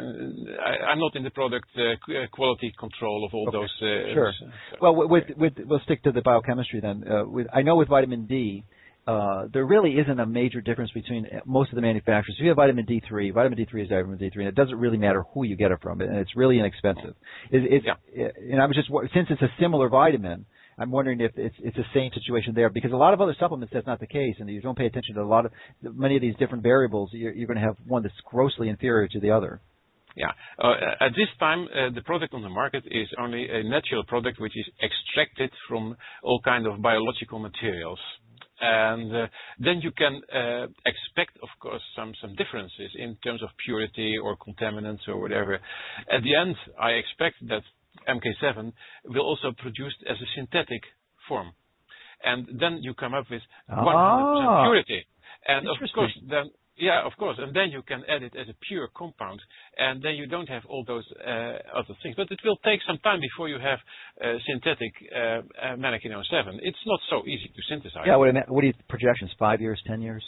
I, I'm not in the product uh, qu- quality control of all
Okay.
those. Uh,
Sure.
so,
Well, with, with we'll stick to the biochemistry then. Uh, with, I know with vitamin D, uh, there really isn't a major difference between most of the manufacturers. If you have vitamin D three, vitamin D three is vitamin D three, and it doesn't really matter who you get it from, and it's really inexpensive. It, it's,
Yeah.
And I was just since it's a similar vitamin, I'm wondering if it's it's the same situation there, because a lot of other supplements that's not the case, and you don't pay attention to a lot of many of these different variables. You're, you're going to have one that's grossly inferior to the other.
Yeah. Uh, at this time, uh, the product on the market is only a natural product which is extracted from all kind of biological materials. And uh, then you can uh, expect, of course, some, some differences in terms of purity or contaminants or whatever. At the end, I expect that M K seven will also produced as a synthetic form. And then you come up with one hundred percent
Ah,
purity. And of
interesting.
course, then Yeah, of course. And then you can add it as a pure compound, and then you don't have all those uh, other things. But it will take some time before you have uh, synthetic uh, uh, Mannakino seven. It's not so easy to synthesize.
Yeah, what, what are you projections? Five years, ten years,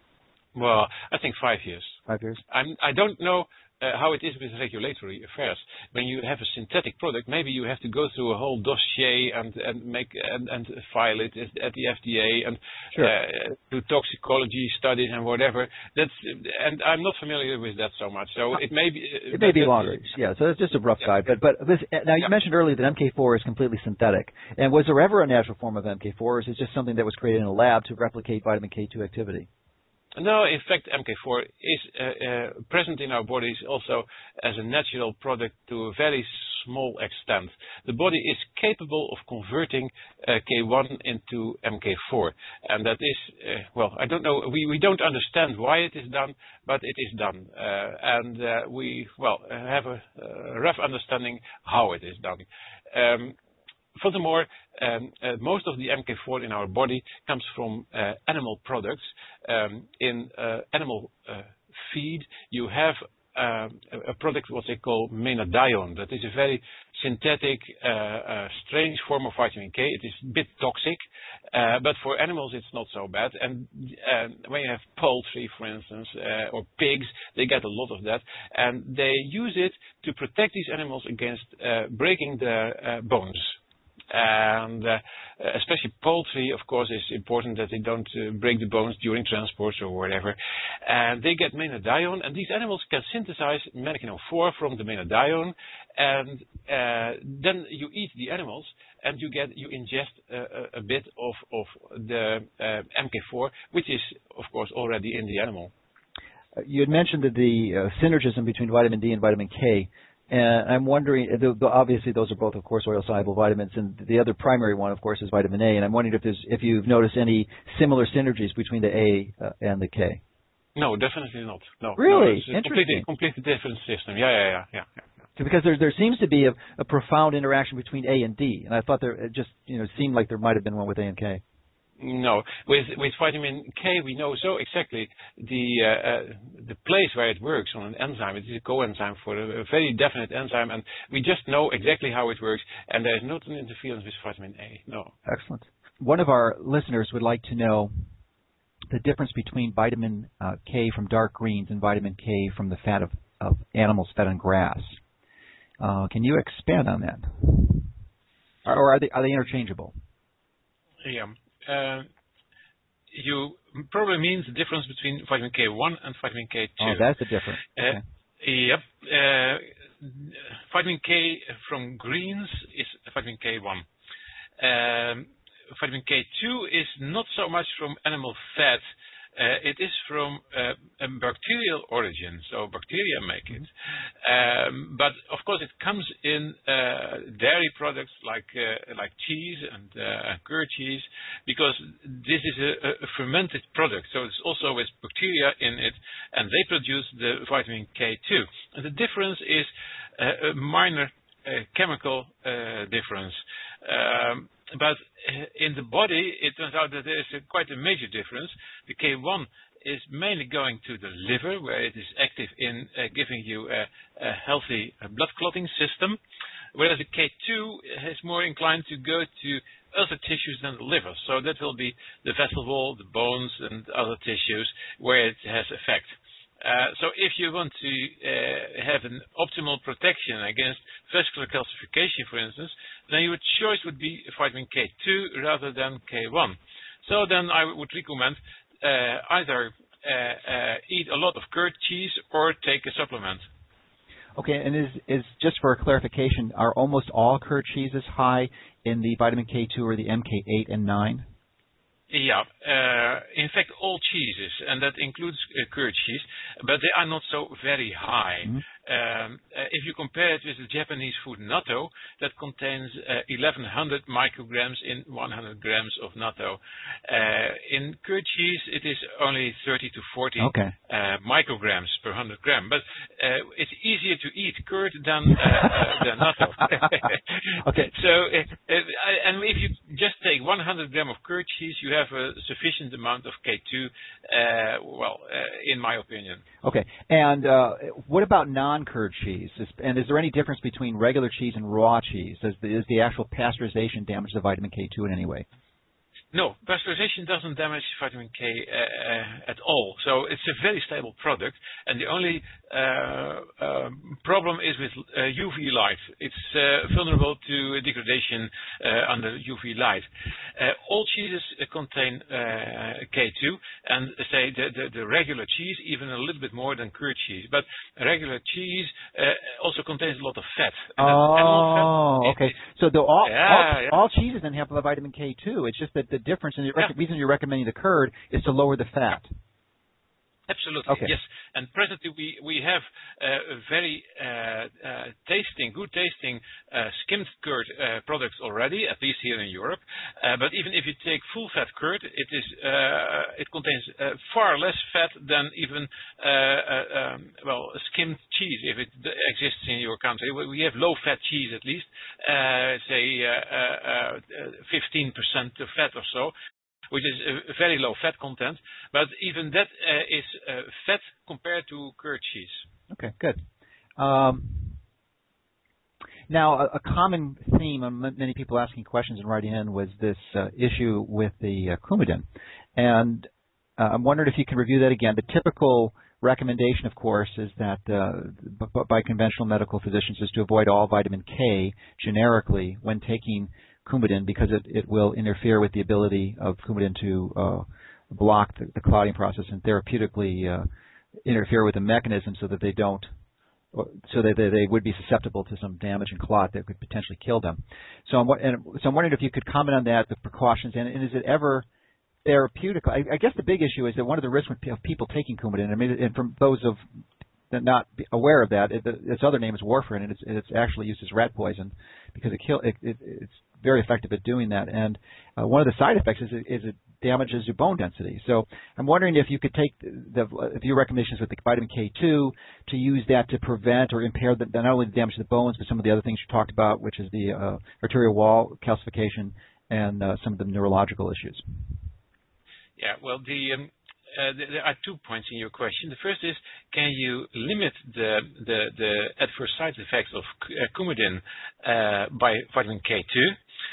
Well, I think five years.
five years.
I'm, I don't know uh, how it is with regulatory affairs. When you have a synthetic product, maybe you have to go through a whole dossier and, and make and, and file it at the F D A and
Sure.
uh, do toxicology studies and whatever. That's and I'm not familiar with that so much. So it may be uh,
It may be
that-
longer. Yeah, so it's just a rough
Yeah.
guide. But but this, now you
Yeah.
mentioned earlier that M K four is completely synthetic. And was there ever a natural form of M K four, or is it just something that was created in a lab to replicate vitamin K two activity?
No, in fact, M K four is uh, uh, present in our bodies also as a natural product to a very small extent. The body is capable of converting uh, K one into M K four, and that is, uh, well, I don't know, we, we don't understand why it is done, but it is done. Uh, and uh, we, well, have a, a rough understanding how it is done. Um, furthermore, um, uh, most of the M K four in our body comes from uh, animal products. Um, in uh, animal uh, feed, you have uh, a product what they call menadione. That is a very synthetic, uh, uh, strange form of vitamin K. It is a bit toxic, uh, but for animals it's not so bad. And uh, when you have poultry, for instance, uh, or pigs, they get a lot of that, and they use it to protect these animals against uh, breaking their uh, bones. And uh, especially poultry, of course, is important that they don't uh, break the bones during transports or whatever. And they get menadione, and these animals can synthesize methylene four from the menadione, and uh, then you eat the animals, and you get you ingest uh, a bit of of the uh, M K four, which is of course already in the animal.
Uh, you had mentioned that the uh, synergism between vitamin D and vitamin K. And I'm wondering, obviously those are both, of course, oil-soluble vitamins, and the other primary one, of course, is vitamin A. And I'm wondering if there's, if you've noticed any similar synergies between the A uh, and the K.
No, definitely not. No,
really,
no, it's a
interesting.
Completely, completely different system. Yeah, yeah, yeah, yeah. yeah.
So because there there seems to be a, a profound interaction between A and D, and I thought there it just you know seemed like there might have been one with A and K.
No, with with vitamin K we know so exactly the uh, uh, the place where it works on an enzyme. It is a coenzyme for a, a very definite enzyme, and we just know exactly how it works. And there is not an interference with vitamin A. No.
Excellent. One of our listeners would like to know the difference between vitamin uh, K from dark greens and vitamin K from the fat of, of animals fed on grass. Uh, can you expand on that, or, or are they are they interchangeable?
Yeah. Uh, you probably means the difference between vitamin K one and vitamin K two.
Oh, that's the difference. Okay.
Uh, yep. Uh, vitamin K from greens is vitamin K one. Um, vitamin K two is not so much from animal fat. Uh, it is from uh, a bacterial origin, so bacteria make it. Um, but of course, it comes in uh, dairy products like uh, like cheese and uh, curd cheese, because this is a, a fermented product. So it's also with bacteria in it, and they produce the vitamin K two. And the difference is uh, a minor uh, chemical uh, difference. Um, But in the body, it turns out that there is a, quite a major difference. The K one is mainly going to the liver, where it is active in uh, giving you a, a healthy uh, blood clotting system, whereas the K two is more inclined to go to other tissues than the liver. So that will be the vessel wall, the bones, and other tissues where it has effect. Uh, so if you want to uh, have an optimal protection against vascular calcification, for instance, then your choice would be vitamin K two rather than K one. So then I would recommend uh, either uh, uh, eat a lot of curd cheese or take a supplement.
Okay, and is, is just for clarification, are almost all curd cheeses high in the vitamin K two or the M K eight and nine?
Yeah, uh, in fact, all cheeses, and that includes uh, curd cheese, but they are not so very high. Mm-hmm. Um, uh, if you compare it with the Japanese food natto, that contains uh, eleven hundred micrograms in one hundred grams of natto. Uh, in curd cheese, it is only thirty to forty
okay.
uh, micrograms per one hundred gram. But uh, it's easier to eat curd than, uh, uh, than natto.
Okay.
So, uh, uh, and if you just take one hundred gram of curd cheese, you have a sufficient amount of K two, uh, well, uh, in my opinion.
Okay. And uh, what about non-curd cheese? Is, and is there any difference between regular cheese and raw cheese? Does the, is the actual pasteurization damage the vitamin K two in any way?
No, pasteurization doesn't damage vitamin K uh, at all. So it's a very stable product, and the only uh, uh, problem is with uh, U V light. It's uh, vulnerable to degradation uh, under U V light. Uh, all cheeses uh, contain uh, K two, and say the, the, the regular cheese even a little bit more than curd cheese. But regular cheese uh, also contains a lot of fat. And
oh,
animal fat,
okay. So the, all,
yeah,
all,
yeah.
all cheeses then have a vitamin K two. It's just that the difference, and the
yeah.
reason you're recommending the curd is to lower the fat.
Absolutely,
Okay.
yes. And presently we, we have uh, very uh, uh, tasting, good tasting uh, skimmed curd uh, products already, at least here in Europe. Uh, but even if you take full fat curd, it is uh, it contains uh, far less fat than even uh, uh, um, well skimmed cheese, if it d- exists in your country. We we have low fat cheese at least, uh, say uh, uh, uh, fifteen percent of fat or so, which is a very low fat content, but even that uh, is uh, fat compared to curd cheese.
Okay, good. Um, now, a, a common theme of m- many people asking questions and writing in was this uh, issue with the uh, Coumadin. And uh, I'm wondering if you can review that again. The typical recommendation, of course, is that uh, b- b- by conventional medical physicians is to avoid all vitamin K generically when taking Coumadin because it, it will interfere with the ability of Coumadin to uh, block the, the clotting process and therapeutically uh, interfere with the mechanism so that they don't, so that they, they would be susceptible to some damage and clot that could potentially kill them. So I'm, and, so I'm wondering if you could comment on that, the precautions, and, and is it ever therapeutic? I, I guess the big issue is that one of the risks of people taking Coumadin, I mean, and from those of that not aware of that, it, its other name is warfarin, and it's, it's actually used as rat poison because it kill it, it, it's very effective at doing that. And uh, one of the side effects is it, is it damages your bone density. So I'm wondering if you could take the, the your recommendations with the vitamin K two to use that to prevent or impair the, not only the damage to the bones, but some of the other things you talked about, which is the uh, arterial wall calcification and uh, some of the neurological issues.
Yeah, well, the um, uh, there are two points in your question. The first is, can you limit the the, the adverse side effects of uh, Coumadin uh, by vitamin K two?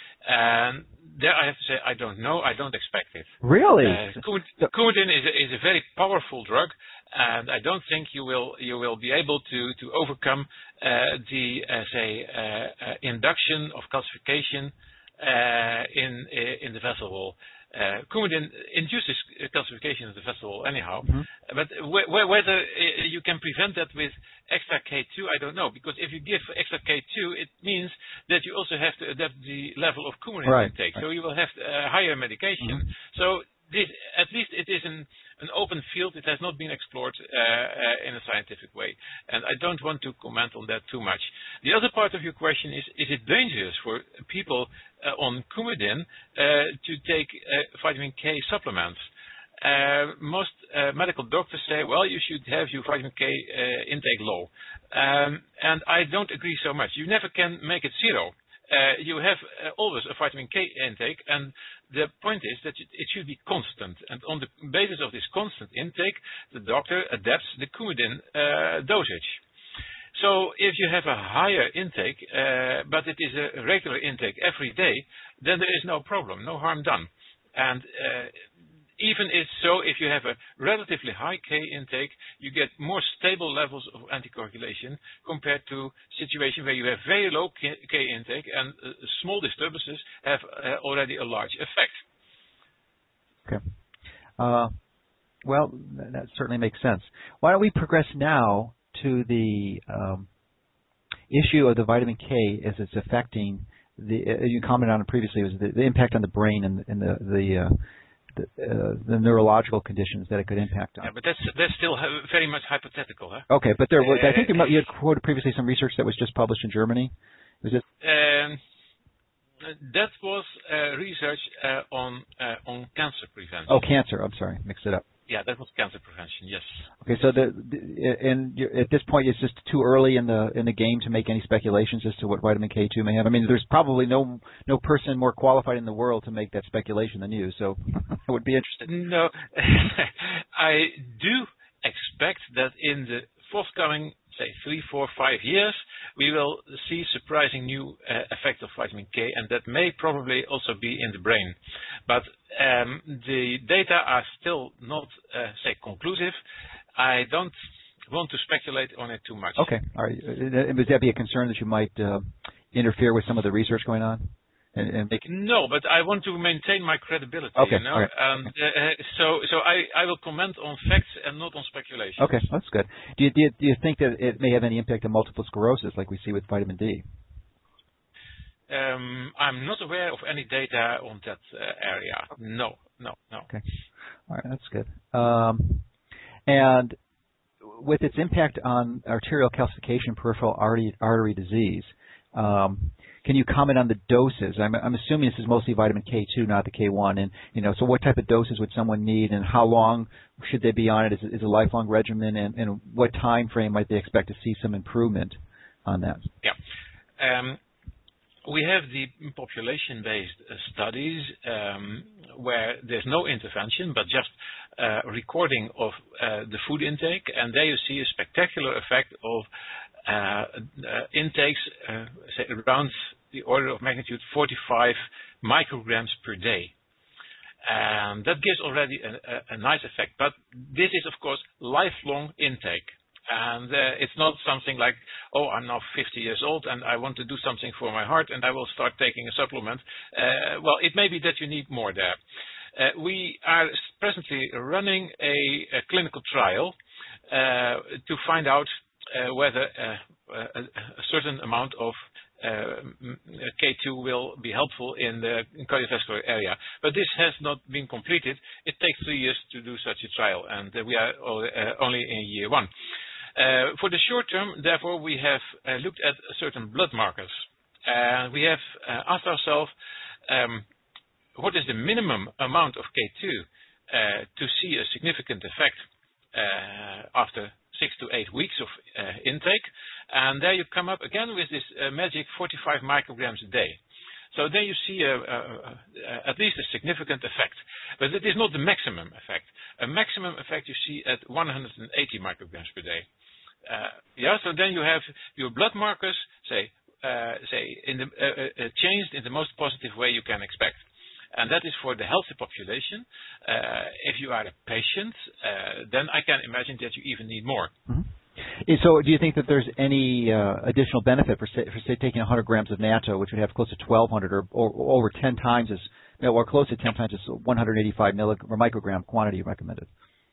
And there I have to say I don't know. I don't expect it.
Really?
Uh, Coumadin is a, is a very powerful drug, and I don't think you will you will be able to to overcome uh, the uh, say uh, uh, induction of calcification uh, in in the vessel wall. Uh, Coumadin induces calcification of the vessel wall anyhow,
mm-hmm.
but wh- wh- whether uh, you can prevent that with extra K two, I don't know, because if you give extra K two, it means that you also have to adapt the level of Coumadin
right.
intake,
right.
so you will have uh, higher medication.
Mm-hmm.
So this, at least it is an, an open field. It has not been explored uh, uh, in a scientific way, and I don't want to comment on that too much. The other part of your question is, is it dangerous for people uh, on Coumadin uh, to take uh, vitamin K supplements? Uh, most uh, medical doctors say, well, you should have your vitamin K uh, intake low. Um, and I don't agree so much. You never can make it zero. Uh, you have uh, always a vitamin K intake, and the point is that it should be constant. And on the basis of this constant intake, the doctor adapts the Coumadin uh, dosage. So if you have a higher intake, uh, but it is a regular intake every day, then there is no problem, no harm done. And uh, even if so, if you have a relatively high K intake, you get more stable levels of anticoagulation compared to situations where you have very low K, K intake and uh, small disturbances have uh, already a large effect.
Okay. Uh, well, that certainly makes sense. Why don't we progress now to the um, issue of the vitamin K as it's affecting the, uh, you commented on it previously, was the, the impact on the brain and, and the, the uh, The, uh, the neurological conditions that it could impact on.
Yeah, but that's that's still very much hypothetical, huh?
Okay, but there was,
uh,
I think you, might, you had quoted previously some research that was just published in Germany. Was it?
Um, that was uh, research uh, on uh, on cancer prevention.
Oh, cancer. I'm sorry, mixed it up.
Yeah, that was cancer prevention. Yes.
Okay, so the, the and at this point, it's just too early in the in the game to make any speculations as to what vitamin K two may have. I mean, there's probably no no person more qualified in the world to make that speculation than you. So I would be interested.
No, I do expect that in the forthcoming, say, three, four, five years, we will see surprising new uh, effects of vitamin K, and that may probably also be in the brain. But um, the data are still not, uh, say, conclusive. I don't want to speculate on it too much.
Okay. All right. Would that be a concern that you might uh, interfere with some of the research going on? And, and make
no, but I want to maintain my credibility.
Okay.
You know?
All right.
And uh, so, so I, I will comment on facts and not on speculation.
Okay, that's good. Do you, do you do you think that it may have any impact on multiple sclerosis, like we see with vitamin D?
Um, I'm not aware of any data on that uh, area. No, no, no.
Okay. All right, that's good. Um, And with its impact on arterial calcification, peripheral artery, artery disease, um, can you comment on the doses? I'm, I'm assuming this is mostly vitamin K two, not the K one. And, you know, so what type of doses would someone need, and how long should they be on it? Is it is a lifelong regimen, and, and what time frame might they expect to see some improvement on that?
Yeah. Um, we have the population-based uh, studies um, where there's no intervention, but just uh, recording of uh, the food intake, and there you see a spectacular effect of uh, uh, intakes, uh, say around the order of magnitude forty-five micrograms per day. And that gives already a, a, a nice effect. But this is, of course, lifelong intake. And uh, it's not something like, oh, I'm now fifty years old and I want to do something for my heart and I will start taking a supplement. Uh, well, it may be that you need more there. Uh, we are presently running a, a clinical trial uh, to find out uh, whether uh, a, a certain amount of uh, K two will be helpful in the cardiovascular area. But this has not been completed. It takes three years to do such a trial, and uh, we are all, uh, only in year one. Uh, for the short term, therefore, we have uh, looked at certain blood markers. And uh, we have uh, asked ourselves, um, what is the minimum amount of K two uh, to see a significant effect uh, after six to eight weeks of uh, intake? And there you come up again with this uh, magic forty-five micrograms a day. So there you see a, a, a, at least a significant effect. But it is not the maximum effect. A maximum effect you see at one hundred eighty micrograms per day. Uh, yeah, so then you have your blood markers, say, uh, say in the, uh, uh, changed in the most positive way you can expect. And that is for the healthy population. Uh, if you are a patient, uh, then I can imagine that you even need more.
Mm-hmm. So do you think that there's any uh, additional benefit for say, for, say, taking one hundred grams of natto, which would have close to twelve hundred or, or, or over ten times as, you know, or close to ten times as one hundred eighty-five millig- or microgram quantity recommended?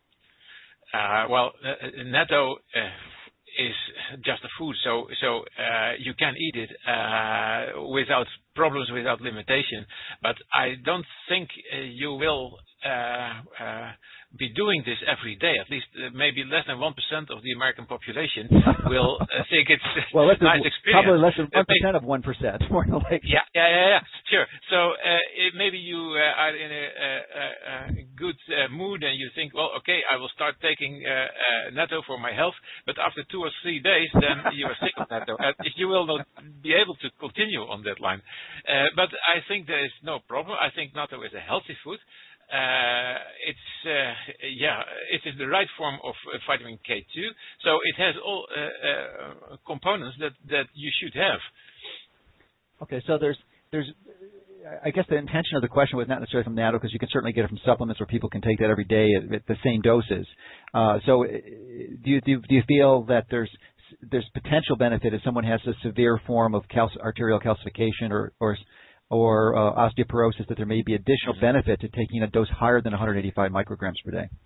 Uh, well, uh, natto uh, is just a food, so so uh, you can eat it uh, without problems, without limitation. But I don't think uh, you will uh, uh, be doing this every day. At least uh, maybe less than one percent of the American population will uh, think it's
well,
a nice experience.
Probably less than one percent of one percent, more than likely.
Yeah, yeah, yeah, yeah, sure. So uh, it, maybe you uh, are in a, a, a good uh, mood and you think, well, okay, I will start taking uh, uh, natto for my health, but after two or three days, then you are sick of natto. Uh, you will not be able to continue on that line. Uh, but I think there is no problem. I think natto is a healthy food. Uh, it's uh, yeah, it is the right form of uh, vitamin K two, so it has all uh, uh, components that, that you should have.
Okay, so there's there's I guess the intention of the question was not necessarily from natto, because you can certainly get it from supplements where people can take that every day at, at the same doses. Uh, so do you do, do you feel that there's there's potential benefit if someone has a severe form of calci- arterial calcification or or or uh, osteoporosis, that there may be additional benefit to taking a dose higher than one hundred eighty-five micrograms per day?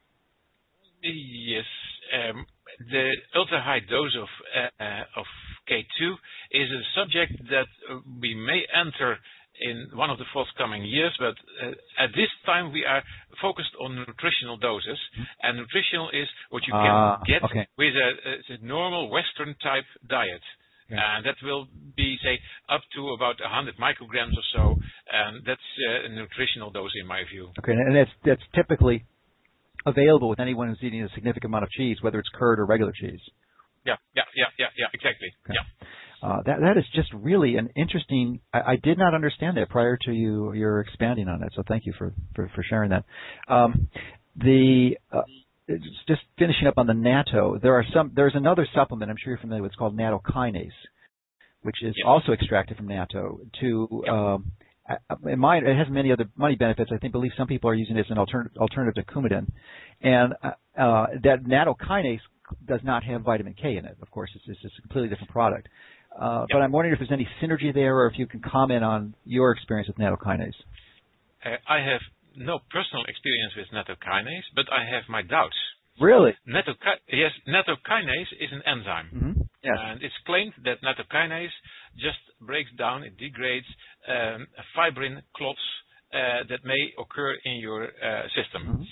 Yes. Um, the ultra-high dose of, uh, uh, of K two is a subject that uh, we may enter in one of the forthcoming years, but uh, at this time we are focused on nutritional doses, and nutritional is what you can uh, get
okay.
with a, a normal Western-type diet. Yeah. And that will be, say, up to about one hundred micrograms or so, and that's uh, a nutritional dose in my view.
Okay, and that's that's typically available with anyone who's eating a significant amount of cheese, whether it's curd or regular cheese.
Yeah, yeah, yeah, yeah, yeah, exactly.
Okay.
Yeah.
Uh, that that is just really an interesting. I, I did not understand that prior to you your expanding on it, so thank you for for, for sharing that. Um, the uh, Just finishing up on the natto, there are some. There's another supplement I'm sure you're familiar with. It's called nattokinase, which is
yes.
also extracted from natto. To yep. um, in mind, it has many other money benefits. I think believe some people are using it as an alternative alternative to Coumadin, and uh, uh, that nattokinase does not have vitamin K in it. Of course, it's, it's just a completely different product. Uh, yep. But I'm wondering if there's any synergy there, or if you can comment on your experience with nattokinase.
Uh, I have no personal experience with nattokinase, but I have my doubts.
Really?
Nattoki- yes, nattokinase is an enzyme.
Mm-hmm. Yes.
And it's claimed that nattokinase just breaks down, it degrades um, fibrin clots uh, that may occur in your uh, system.
Mm-hmm.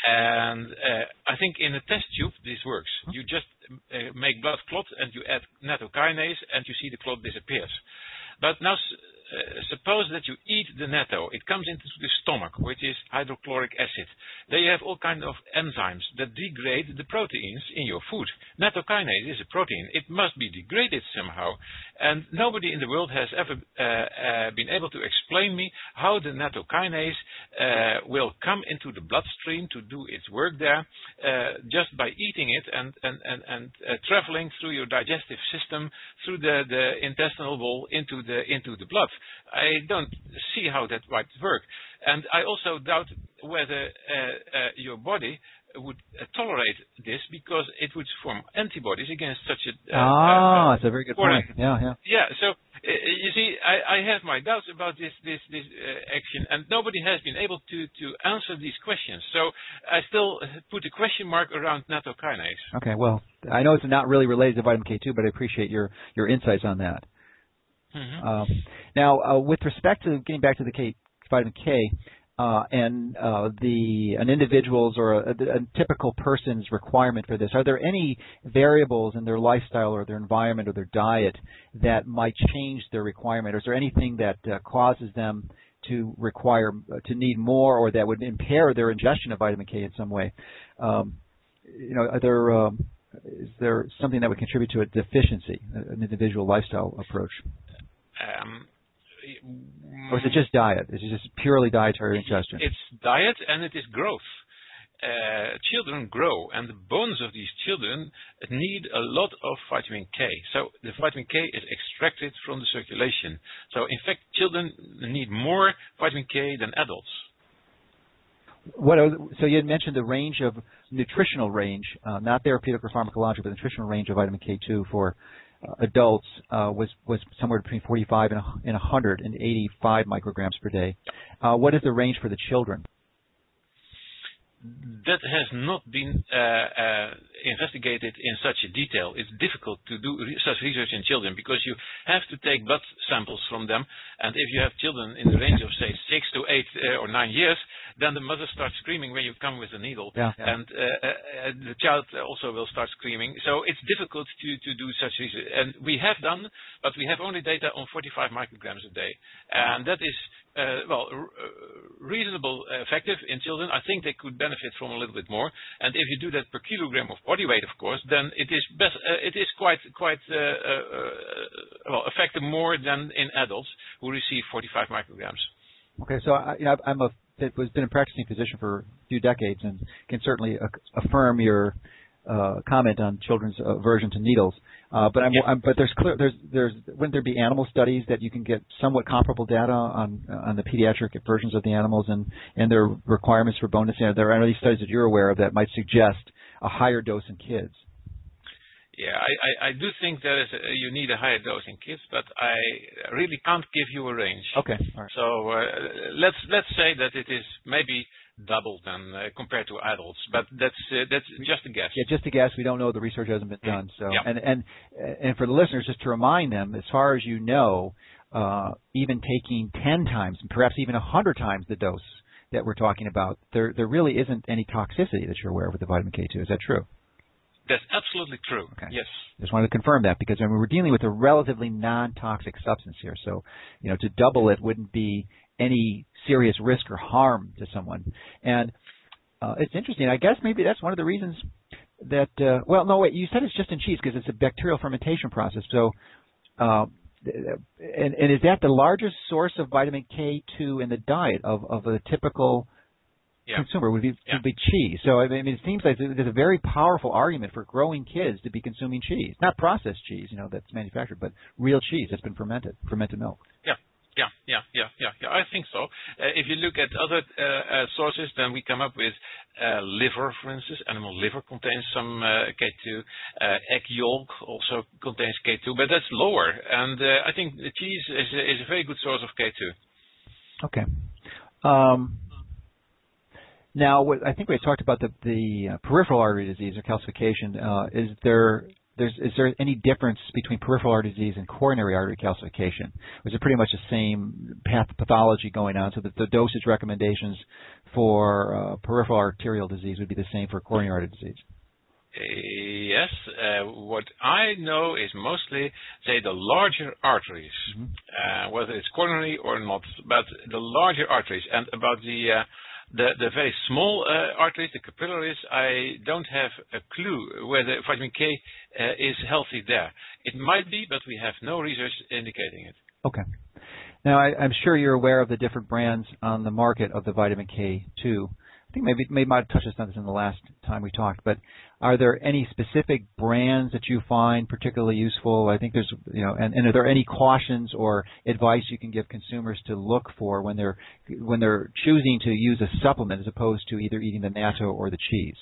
And uh, I think in a test tube this works. You just uh, make blood clot and you add nattokinase and you see the clot disappears. But now uh, suppose that you eat the natto. It comes into the stomach, which is hydrochloric acid. There you have all kinds of enzymes that degrade the proteins in your food. Nattokinase is a protein. It must be degraded somehow. And nobody in the world has ever uh, uh, been able to explain me how the nattokinase uh, will come into the bloodstream to do its work there uh, just by eating it and, and, and, and uh, traveling through your digestive system, through the, the intestinal wall into the, into the blood. I don't see how that might work. And I also doubt whether uh, uh, your body would uh, tolerate this because it would form antibodies against such a... Uh,
ah,
uh,
that's a very good point. Yeah, yeah.
Yeah, so uh, you see, I, I have my doubts about this this, this uh, action, and nobody has been able to, to answer these questions. So I still put a question mark around nattokinase.
Okay, well, I know it's not really related to vitamin K two, but I appreciate your, your insights on that. Mm-hmm. Um, now, uh, with respect to getting back to the K, vitamin K, uh, and uh, the an individual's or a, a typical person's requirement for this, are there any variables in their lifestyle or their environment or their diet that might change their requirement? Or is there anything that uh, causes them to require uh, to need more, or that would impair their ingestion of vitamin K in some way? Um, you know, are there um, is there something that would contribute to a deficiency, an individual lifestyle approach?
Um,
or is it just diet? Is it just purely dietary ingestion?
It's diet and it is growth. Uh, children grow, and the bones of these children need a lot of vitamin K. So the vitamin K is extracted from the circulation. So in fact, children need more vitamin K than adults.
What are, so you had mentioned the range of nutritional range, uh, not therapeutic or pharmacological, but nutritional range of vitamin K two for uh, adults uh, was was somewhere between forty-five and, and one hundred eighty-five micrograms per day. Uh, what is the range for the children?
That has not been uh, uh, investigated in such a detail. It's difficult to do re such research in children because you have to take blood samples from them, and if you have children in the range of say six to eight uh, or nine years, then the mother starts screaming when you come with a needle,
yeah, yeah.
and uh, uh, the child also will start screaming. So it's difficult to, to do such research, and we have done, but we have only data on forty-five micrograms a day, and that is uh, well r reasonable uh, effective in children. I think they could benefit from a little bit more, and if you do that per kilogram of body weight, of course, then it is best. Uh, it is quite quite uh, uh, well effective more than in adults who receive forty-five micrograms.
Okay, so I, you know, I'm a that was been a practicing physician for a few decades, and can certainly uh, affirm your uh, comment on children's aversion to needles. Uh, but I'm,
yeah.
I'm, but there's clear there's there's wouldn't there be animal studies that you can get somewhat comparable data on on the pediatric versions of the animals and and their requirements for bone density? There are any studies that you're aware of that might suggest a higher dose in kids?
Yeah, I, I, I do think there is a, you need a higher dose in kids, but I really can't give you a range.
Okay. All right.
So uh, let's let's say that it is maybe double than uh, compared to adults, but that's uh, that's just a guess.
Yeah, just a guess. We don't know. The research hasn't been done. So,
yeah.
and and and for the listeners, just to remind them, as far as you know, uh, even taking ten times, perhaps even a hundred times the dose that we're talking about, there there really isn't any toxicity that you're aware of with the vitamin K two. Is that true?
That's absolutely true.
Okay.
Yes.
Just wanted to confirm that because I mean, we're dealing with a relatively non-toxic substance here. So, you know, to double it wouldn't be any serious risk or harm to someone. And uh, it's interesting. I guess maybe that's one of the reasons that, uh, well, no, wait, you said it's just in cheese because it's a bacterial fermentation process. So, uh, and, and is that the largest source of vitamin K two in the diet of, of a typical
Yeah.
consumer would be,
yeah.
would be cheese. So I mean, it seems like there's a very powerful argument for growing kids to be consuming cheese, not processed cheese, you know, that's manufactured, but real cheese that's been fermented, fermented milk.
Yeah, yeah, yeah, yeah, yeah. yeah I think so. Uh, if you look at other uh, uh, sources, then we come up with uh, liver, for instance. Animal liver contains some uh, K two. Uh, egg yolk also contains K two, but that's lower. And uh, I think the cheese is a, is a very good source of K two.
Okay. Um, Now, what, I think we talked about the, the uh, peripheral artery disease or calcification. Uh, is there there's, is there any difference between peripheral artery disease and coronary artery calcification? Was it pretty much the same path pathology going on? So that the dosage recommendations for uh, peripheral arterial disease would be the same for coronary artery disease.
Uh, yes, uh, what I know is mostly, say, the larger arteries, mm-hmm. uh, whether it's coronary or not, but the larger arteries. And about the uh, the, the very small uh, arteries, the capillaries, I don't have a clue whether vitamin K uh, is healthy there. It might be, but we have no research indicating it.
Okay. Now, I, I'm sure you're aware of the different brands on the market of the vitamin K two. I think maybe maybe might have touched on this in the last time we talked, but are there any specific brands that you find particularly useful? I think there's, you know, and, and are there any cautions or advice you can give consumers to look for when they're when they're choosing to use a supplement as opposed to either eating the natto or the cheese?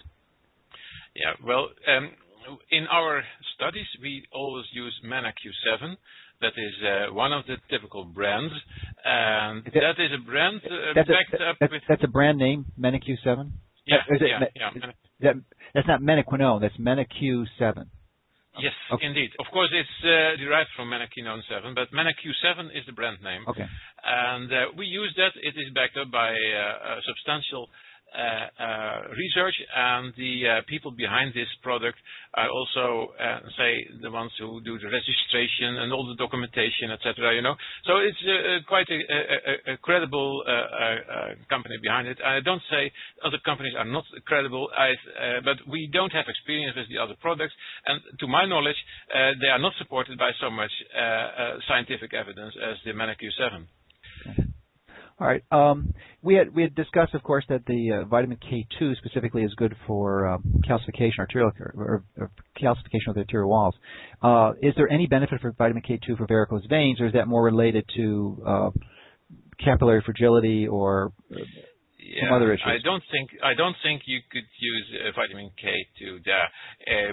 Yeah, well, um, in our studies, we always use Mana Q seven. That is uh, one of the typical brands, and
is it,
that is a brand uh,
that's
backed
a,
up
that's,
with...
That's a brand name, Mana Q seven?
Yeah,
is it,
yeah,
is,
yeah.
Is that, that's not menaquinone, that's Mana Q seven.
Yes,
okay.
Indeed. Of course, it's uh, derived from menaquinone seven, but Mana Q seven is the brand name.
Okay.
And uh, we use that. It is backed up by uh, a substantial Uh, uh, research, and the uh, people behind this product are also, uh, say, the ones who do the registration and all the documentation, et cetera. You know, so it's uh, quite a, a, a credible uh, uh, company behind it. I don't say other companies are not credible, I, uh, but we don't have experience with the other products, and to my knowledge, uh, they are not supported by so much uh, uh, scientific evidence as the Mana Q seven.
Okay. All right. Um, we had we had discussed, of course, that the uh, vitamin K two specifically is good for um, calcification, arterial or, or calcification of the arterial walls. Uh, is there any benefit for vitamin K two for varicose veins, or is that more related to uh, capillary fragility or uh,
yeah,
some other issues?
I don't think I don't think you could use uh, vitamin K two there. Um,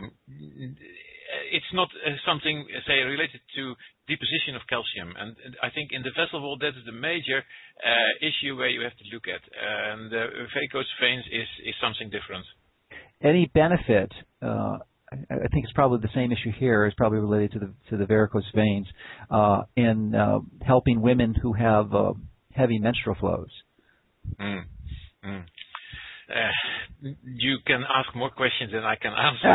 it's not uh, something, uh, say, related to deposition of calcium. And I think in the vessel wall, that is the major uh, issue where you have to look at. And uh, varicose veins is, is something different.
Any benefit, uh, I think it's probably the same issue here, is probably related to the to the varicose veins uh, in uh, helping women who have uh, heavy menstrual flows.
Mm. Mm. Uh, you can ask more questions than I can answer.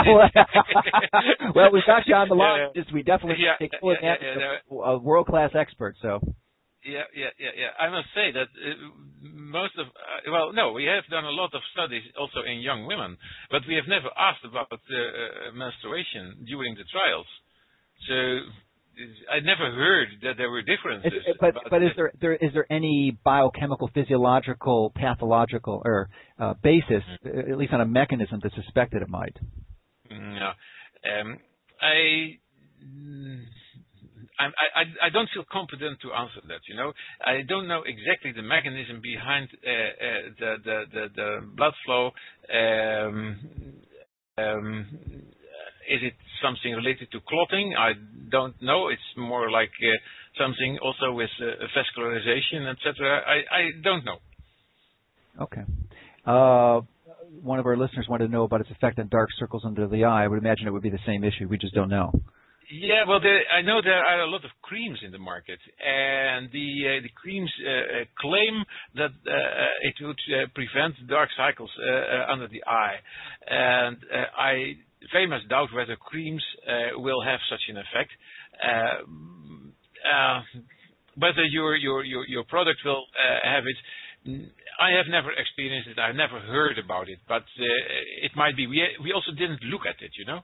Well, we've got you on the line. Yeah. We definitely
yeah,
take full
yeah,
advantage
yeah, yeah,
of a world-class expert. So.
Yeah, yeah, yeah, yeah. I must say that uh, most of, uh, well, no, we have done a lot of studies also in young women, but we have never asked about uh, uh, menstruation during the trials. So I never heard that there were differences.
Is, but but is there, there is there any biochemical, physiological, pathological, or uh, basis, mm-hmm. at least on a mechanism, to suspect that it might?
No, um, I. Mm, I, I, I don't feel confident to answer that. You know, I don't know exactly the mechanism behind uh, uh, the, the, the the blood flow. Um, um, is it something related to clotting? I don't know. It's more like uh, something also with uh, vascularization, et cetera. I, I don't know.
Okay. Uh, one of our listeners wanted to know about its effect on dark circles under the eye. I would imagine it would be the same issue. We just don't know.
Yeah, well, there, I know there are a lot of creams in the market, and the uh, the creams uh, uh, claim that uh, it would uh, prevent dark cycles uh, uh, under the eye, and uh, I very much doubt whether creams uh, will have such an effect. Uh, uh, whether your your your your product will uh, have it, I have never experienced it. I've never heard about it, but uh, it might be. We we also didn't look at it, you know.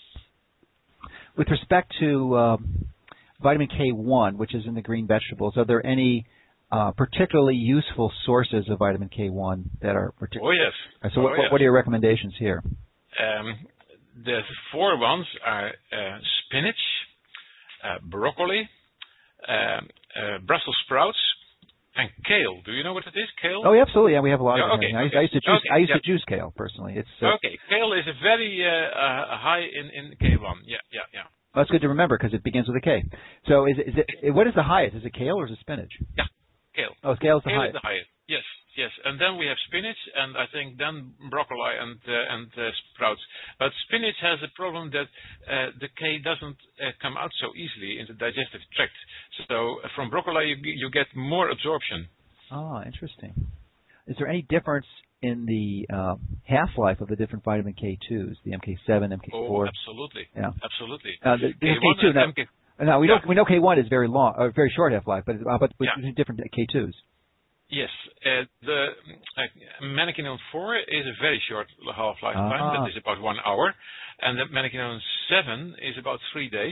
With respect to uh, vitamin K one, which is in the green vegetables, are there any uh, particularly useful sources of vitamin K one that are particularly?
Oh, yes.
So
oh,
what,
yes.
what are your recommendations here?
Um, the four ones are uh, spinach, uh, broccoli, um, uh, Brussels sprouts, and kale. Do you know what it is, kale?
Oh, yeah, absolutely. Yeah, we have a lot
yeah,
of it.
Okay,
I,
okay.
I used to juice.
Okay,
I used
yeah.
to juice kale personally. It's uh,
okay. Kale is a very uh, uh, high in, in K one. Yeah, yeah, yeah.
Well, that's good to remember because it begins with a K. So, is it, is it what is the highest? Is it kale or is it spinach?
Yeah, kale.
Oh, kale is the
kale
highest.
Is the highest. Yes, yes. And then we have spinach, and I think then broccoli and uh, and uh, sprouts. But spinach has a problem that uh, the K doesn't uh, come out so easily in the digestive tract. So uh, from broccoli you, you get more absorption.
Oh, interesting. is there any difference in the uh, half-life of the different vitamin K twos, the M K seven, M K four?
Oh, absolutely.
Yeah.
Absolutely.
Uh, the, the
K one
K two, now,
M K,
now we,
yeah.
know, we know K one is very long, uh, very short half-life, but uh, but with
yeah.
different K twos.
Yes, uh, the uh, Menaquinone four is a very short half-life
ah.
time. That is about one hour, and the Menaquinone seven is about three days.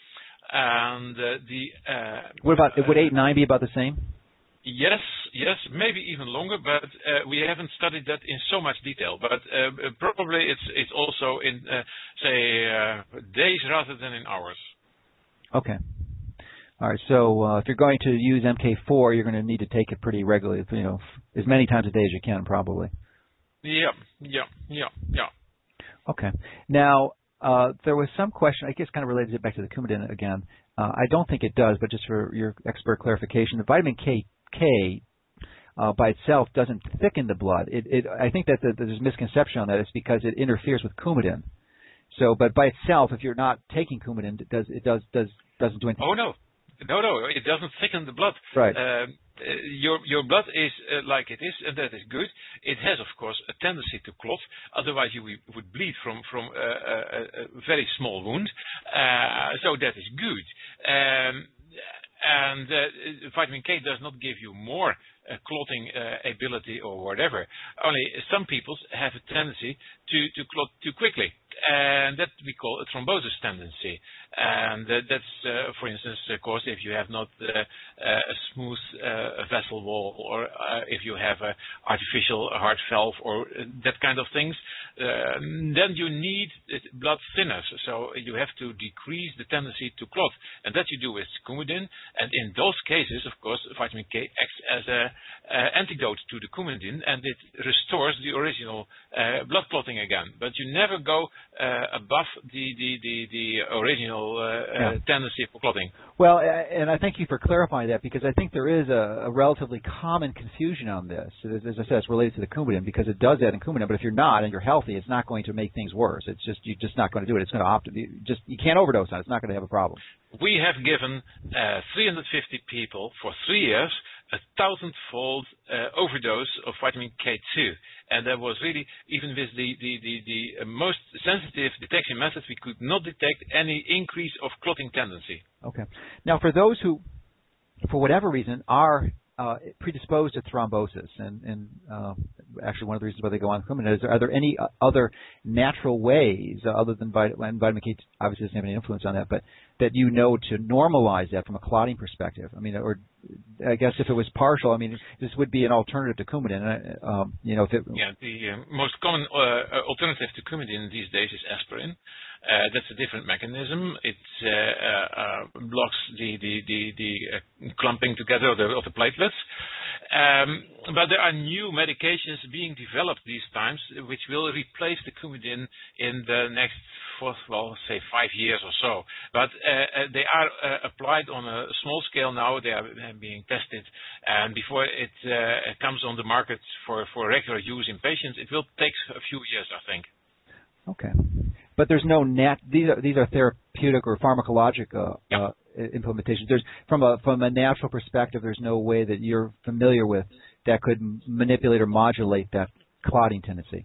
And uh, the uh,
what about
uh,
would eight and nine be about the same?
Yes, yes, maybe even longer, but uh, we haven't studied that in so much detail. But uh, probably it's it's also in uh, say uh, days rather than in hours.
Okay. All right. So uh, if you're going to use M K four, you're going to need to take it pretty regularly. You know, as many times a day as you can, probably.
Yeah, yeah, yeah, yeah.
Okay. Now uh, there was some question. I guess kind of related it back to the Coumadin again. Uh, I don't think it does, but just for your expert clarification, the vitamin K. K uh, by itself doesn't thicken the blood. It, it, I think that the, there's a misconception on that. It's because it interferes with Coumadin. So, but by itself, if you're not taking Coumadin, it does it does does doesn't do anything.
Oh no, no, no! It doesn't thicken the blood.
Right.
Uh, your your blood is uh, like it is, and that is good. It has, of course, a tendency to clot. Otherwise, you would bleed from from a, a, a very small wound. Uh, so that is good. Um, And uh, vitamin K does not give you more uh, clotting uh, ability or whatever. Only some people have a tendency to, to clot too quickly. And that we call a thrombosis tendency. And uh, that's, uh, for instance, of course, if you have not uh, uh, a smooth uh, vessel wall, or uh, if you have an artificial heart valve, or uh, that kind of things, uh, then you need blood thinners. So you have to decrease the tendency to clot. And that you do with Coumadin. And in those cases, of course, vitamin K acts as an antidote to the Coumadin, and it restores the original uh, blood clotting again. But you never go Uh, above the the the, the original uh, yeah. uh, tendency for clotting.
Well, and I thank you for clarifying that, because I think there is a, a relatively common confusion on this. As, as I said, it's related to the Coumadin, because it does that in Coumadin. But if you're not and you're healthy, it's not going to make things worse. It's just you're just not going to do it. It's going to opt. You just you can't overdose on it. It's not going to have a problem.
We have given uh, three hundred fifty people for three years a thousand-fold uh, overdose of vitamin K two. And that was really, even with the, the, the, the most sensitive detection methods, we could not detect any increase of clotting tendency.
Okay. Now, for those who, for whatever reason, are uh, predisposed to thrombosis, and, and uh, actually one of the reasons why they go on Coumadin, is, are there any other natural ways, uh, other than vitamin, vitamin K obviously doesn't have any influence on that, but that you know to normalize that from a clotting perspective? I mean, or I guess if it was partial, I mean, this would be an alternative to Coumadin. Um, you know, if it,
yeah, the uh, most common uh, alternative to Coumadin these days is aspirin. Uh, that's a different mechanism. It uh, uh, blocks the the the, the uh, clumping together of the, of the platelets. Um, but there are new medications being developed these times, which will replace the Coumadin in the next, for, well, say five years or so. But uh, they are uh, applied on a small scale now. They are being tested, and before it uh, comes on the market for, for regular use in patients, it will take a few years, I think.
Okay, but there's no nat. These are these are therapeutic or pharmacologic uh,
yep.
uh, implementations. There's from a from a natural perspective, there's no way that you're familiar with that could manipulate or modulate that clotting tendency.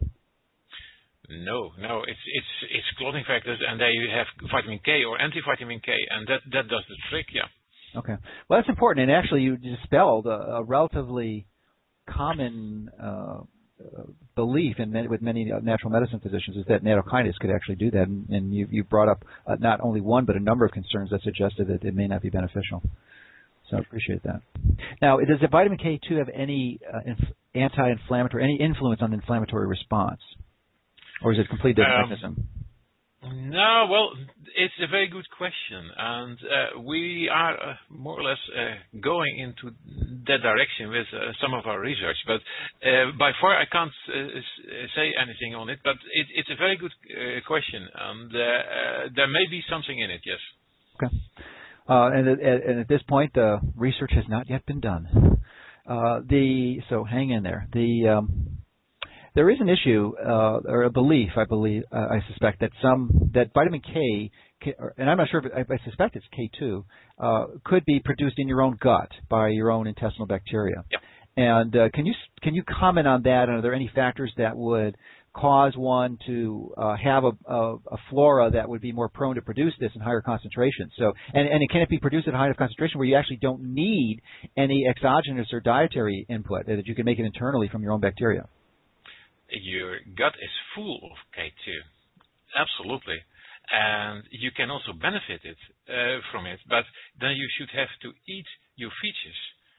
No, no, it's it's it's clotting factors, and there you have vitamin K or anti-vitamin K, and that that does the trick. Yeah.
Okay. Well, that's important, and actually, you dispelled a, a relatively common uh, belief in many, with many natural medicine physicians, is that nattokinase could actually do that, and, and you, you brought up uh, not only one but a number of concerns that suggested that it may not be beneficial. So I appreciate that. Now, does the vitamin K two have any uh, inf- anti-inflammatory, any influence on the inflammatory response, or is it a completely different
um,
mechanism?
No, well, it's a very good question, and uh, we are uh, more or less uh, going into that direction with uh, some of our research. But uh, by far, I can't uh, say anything on it. But it, it's a very good uh, question, and uh, uh, there may be something in it. Yes.
Okay. Uh, and, and at this point, the research has not yet been done. Uh, the so hang in there. The um, There is an issue, uh, or a belief, I believe, uh, I suspect, that some that vitamin K, and I'm not sure, but I, I suspect it's K two, uh, could be produced in your own gut by your own intestinal bacteria.
Yep.
And uh, can you can you comment on that? And are there any factors that would cause one to uh, have a, a, a flora that would be more prone to produce this in higher concentrations? So, and, and can it be produced at a higher concentration where you actually don't need any exogenous or dietary input, that you can make it internally from your own bacteria?
Your gut is full of K two, absolutely, and you can also benefit it uh, from it. But then you should have to eat your feces.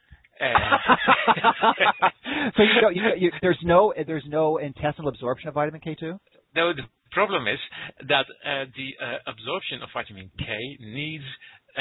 So you know, you know, you, there's no there's no intestinal absorption of vitamin K two?
No, the problem is that uh, the uh, absorption of vitamin K needs uh,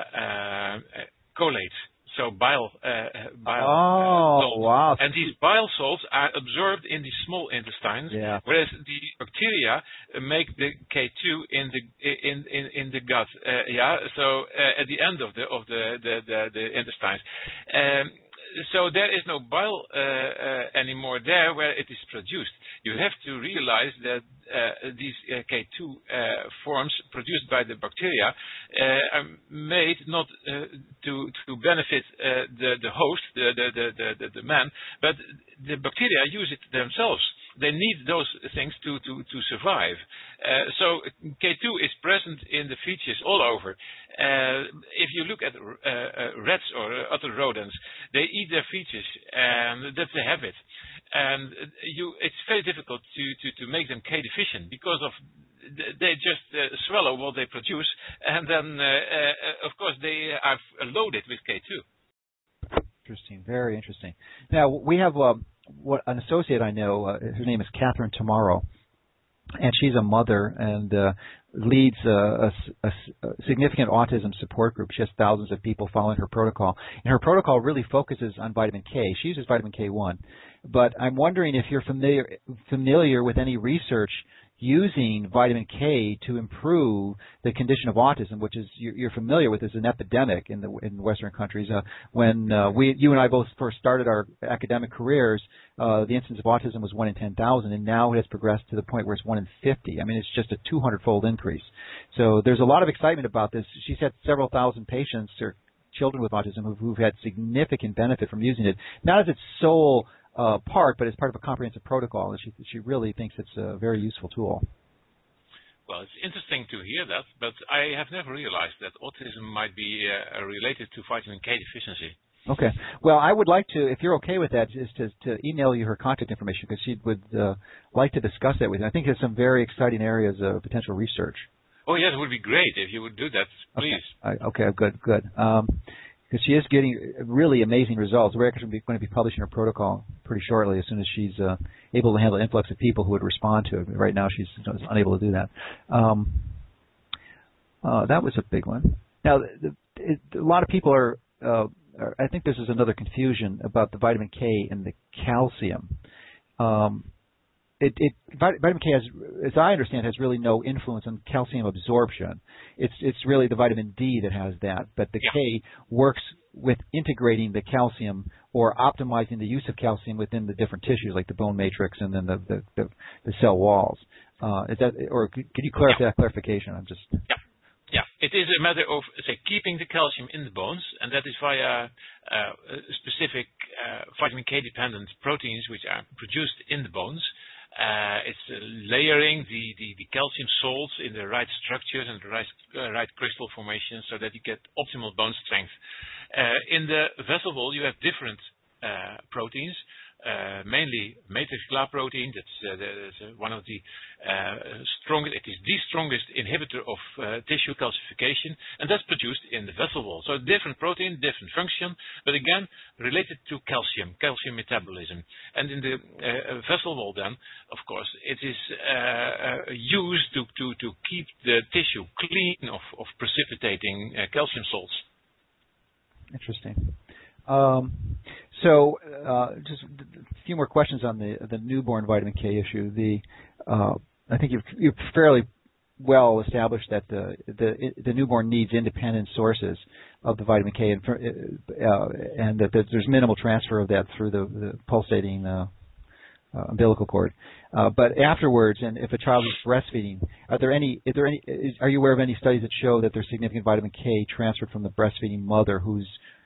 uh, cholates, so bile. Uh, bile
oh,
uh, salts.
Wow.
And these bile salts are absorbed in the small intestines,
yeah.
whereas the bacteria make the K two in the in in, in the gut. Uh, yeah, so uh, at the end of the of the the, the, the intestines. Um, So there is no bile uh, uh, anymore there where it is produced. You have to realize that uh, these uh, K two uh, forms produced by the bacteria uh, are made not uh, to to benefit uh, the the host, the the, the the the man, but the bacteria use it themselves. They need those things to to to survive. Uh, so K two is present in the feces all over. Uh, if you look at uh, uh, rats or other rodents, they eat their feces, and that's the habit. And you, it's very difficult to, to, to make them K deficient because of they just uh, swallow what they produce, and then uh, uh, of course they are loaded with K two.
Interesting, very interesting. Now we have um, what an associate I know. Uh, her name is Catherine Tomorrow, and she's a mother and uh, leads a, a, a significant autism support group. She has thousands of people following her protocol, and her protocol really focuses on vitamin K. She uses vitamin K one, but I'm wondering if you're familiar familiar with any research using vitamin K to improve the condition of autism, which is you're, you're familiar with, is an epidemic in the in Western countries. Uh, when uh, we, you and I both first started our academic careers, uh, the incidence of autism was one in ten thousand, and now it has progressed to the point where it's one in fifty. I mean, it's just a two hundred fold increase. So there's a lot of excitement about this. She's had several thousand patients or children with autism who've, who've had significant benefit from using it, not as its sole Uh, part, but as part of a comprehensive protocol, and she she really thinks it's a very useful tool.
Well, it's interesting to hear that, but I have never realized that autism might be uh, related to vitamin K deficiency.
Okay. Well, I would like to, if you're okay with that, is to, to email you her contact information because she would uh, like to discuss that with you. I think there's some very exciting areas of potential research.
Oh, yes, it would be great if you would do that, please.
Okay, I, okay good, good. Um, because she is getting really amazing results. We're actually going to be publishing her protocol pretty shortly as soon as she's uh, able to handle the influx of people who would respond to it. Right now she's unable to do that. Um, uh, that was a big one. Now, the, it, a lot of people are, uh, are, I think this is another confusion about the vitamin K and the calcium. Um, It, it, vitamin K, has, as I understand, has really no influence on calcium absorption. It's it's really the vitamin D that has that, but the
yeah.
K works with integrating the calcium or optimizing the use of calcium within the different tissues, like the bone matrix and then the the, the, the cell walls. Uh, is that, or could, could you clarify
yeah.
that clarification? I'm just.
Yeah. Yeah, it is a matter of, say, keeping the calcium in the bones, and that is via uh, specific uh, vitamin K-dependent proteins which are produced in the bones. Uh, it's uh, layering the, the, the calcium salts in the right structures and the right, uh, right crystal formation so that you get optimal bone strength. Uh, in the vessel wall, you have different uh, proteins. Uh, mainly matrix G L A protein. That's, uh, that's uh, one of the uh, strongest. It is the strongest inhibitor of uh, tissue calcification, and that's produced in the vessel wall. So different protein, different function, but again related to calcium, calcium metabolism. And in the uh, vessel wall, then, of course, it is uh, uh, used to, to to keep the tissue clean of of precipitating uh, calcium salts.
Interesting. Um, so, uh, just a few more questions on the the newborn vitamin K issue. The uh, I think you've, you've fairly well established that the, the the newborn needs independent sources of the vitamin K, and, uh, and that there's minimal transfer of that through the, the pulsating uh, uh, umbilical cord. Uh, but afterwards, and if a child is breastfeeding, are there any? Is there any? Is, are you aware of any studies that show that there's significant vitamin K transferred from the breastfeeding mother who's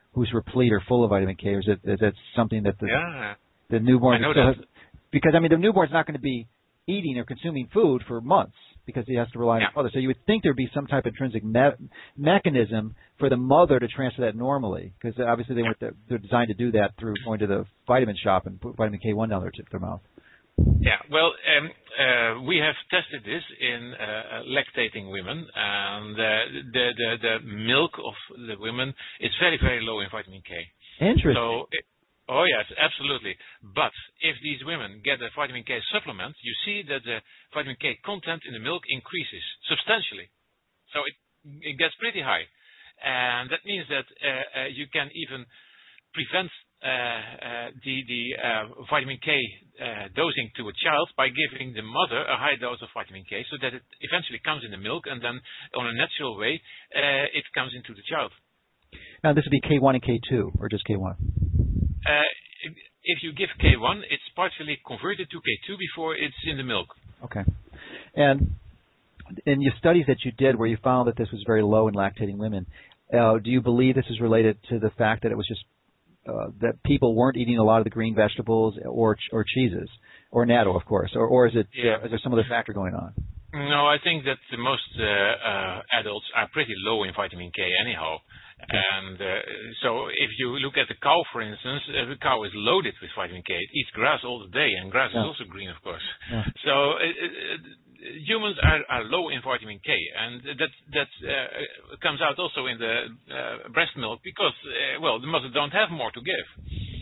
who's replete or full of vitamin K, or is it is that something that the
yeah.
the newborn?
I know that.
Has, because I mean, the newborn's not going to be eating or consuming food for months because he has to rely on
yeah.
his mother. So you would think there'd be some type of intrinsic me- mechanism for the mother to transfer that normally, because obviously they
yeah.
were they're designed to do that through going to the vitamin shop and put vitamin K one down their, their mouth.
Yeah, well, um, uh, we have tested this in uh, lactating women, and uh, the, the the milk of the women is very very low in vitamin K.
Interesting.
So. It, Oh, yes, absolutely. But if these women get a vitamin K supplement, you see that the vitamin K content in the milk increases substantially. So it, it gets pretty high. And that means that uh, uh, you can even prevent uh, uh, the, the uh, vitamin K uh, dosing to a child by giving the mother a high dose of vitamin K so that it eventually comes in the milk and then on a natural way uh, it comes into the child.
Now this would be K one and K two, or just K one?
Uh, if you give K one, it's partially converted to K two before it's in the milk.
Okay. And in your studies that you did where you found that this was very low in lactating women, uh, do you believe this is related to the fact that it was just uh, that people weren't eating a lot of the green vegetables or or cheeses, or natto, of course, or, or is it
yeah.
uh, is there some other factor going on?
No, I think that the most uh, uh, adults are pretty low in vitamin K anyhow. Okay. And uh, so if you look at the cow, for instance, uh, the cow is loaded with vitamin K. It eats grass all the day, and grass yeah. is also green, of course. Yeah. So uh, uh, humans are, are low in vitamin K, and that that uh, comes out also in the uh, breast milk because, uh, well, the mothers don't have more to give.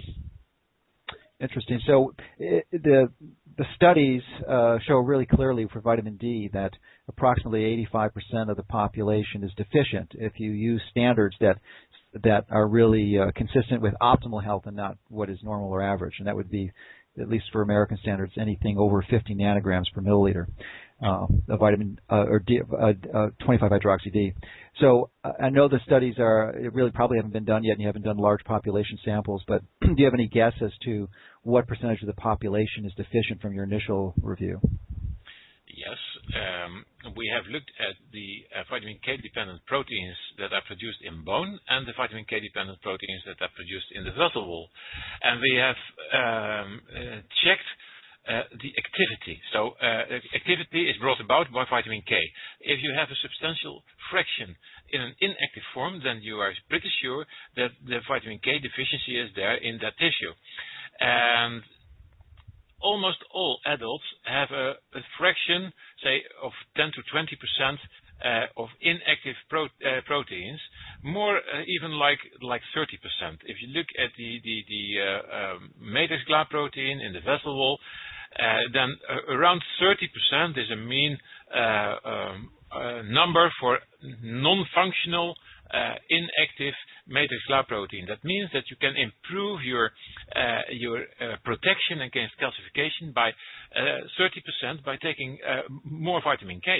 Interesting. So it, the the studies uh, show really clearly for vitamin D that approximately eighty-five percent of the population is deficient if you use standards that that are really uh, consistent with optimal health and not what is normal or average. And that would be, at least for American standards, anything over fifty nanograms per milliliter uh, of vitamin uh, or D, uh, uh, twenty-five hydroxy D. So uh, I know the studies are it really probably haven't been done yet, and you haven't done large population samples. But do you have any guess as to what percentage of the population is deficient from your initial review?
Yes, um, we have looked at the uh, vitamin K-dependent proteins that are produced in bone and the vitamin K-dependent proteins that are produced in the vessel wall. And we have um, uh, checked uh, the activity. So uh, activity is brought about by vitamin K. If you have a substantial fraction in an inactive form, then you are pretty sure that the vitamin K deficiency is there in that tissue. And almost all adults have a, a fraction, say, of ten to twenty percent uh, of inactive pro, uh, proteins, more uh, even like like thirty percent. If you look at the the, the uh, um, matrix-Gla protein in the vessel wall, uh, then uh, around thirty percent is a mean uh, um, uh, number for non-functional Uh, inactive matrix-Gla protein. That means that you can improve your uh, your uh, protection against calcification by uh, thirty percent by taking uh, more vitamin K.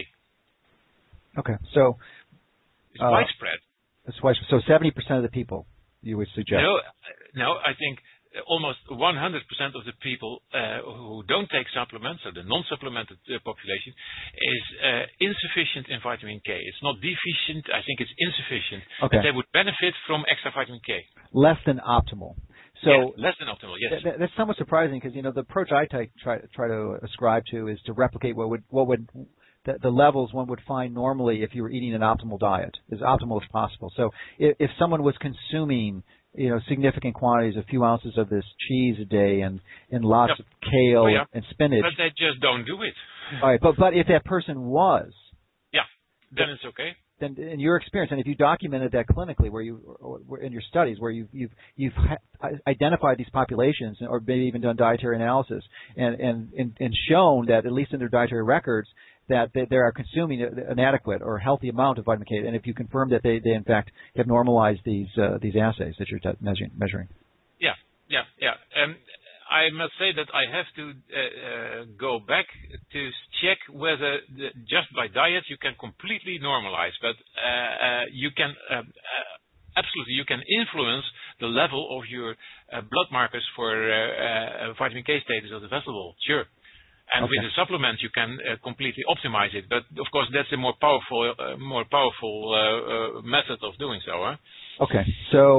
Okay, so
it's
uh,
widespread.
It's widespread. So seventy percent of the people, you would suggest?
No, no. I think almost one hundred percent of the people uh, who don't take supplements, so the non-supplemented uh, population, is uh, insufficient in vitamin K. It's not deficient. I think it's insufficient.
Okay.
But they would benefit from extra vitamin K.
Less than optimal. So
yeah, less than optimal. Yes.
Th- that's somewhat surprising because you know the approach I t- try try to ascribe to is to replicate what would what would the, the levels one would find normally if you were eating an optimal diet, as optimal as possible. So if, if someone was consuming you know, significant quantities, a few ounces of this cheese a day and, and lots yep. of kale
oh, yeah.
and spinach.
But they just don't do it.
All right, but, but if that person was.
Yeah, then it's okay.
Then in your experience, and if you documented that clinically where you, or in your studies where you've, you've, you've identified these populations or maybe even done dietary analysis and, and, and, and shown that at least in their dietary records that they, they are consuming an adequate or healthy amount of vitamin K, and if you confirm that they, they in fact have normalized these uh, these assays that you're t- measuring, measuring.
Yeah, yeah, yeah. Um, I must say that I have to uh, uh, go back to check whether the, just by diet you can completely normalize, but uh, uh, you can uh, uh, absolutely you can influence the level of your uh, blood markers for uh, uh, vitamin K status of the vessel wall. Sure. And okay. with a supplement, you can uh, completely optimize it. But of course, that's a more powerful, uh, more powerful uh, uh, method of doing so. Huh?
Okay. So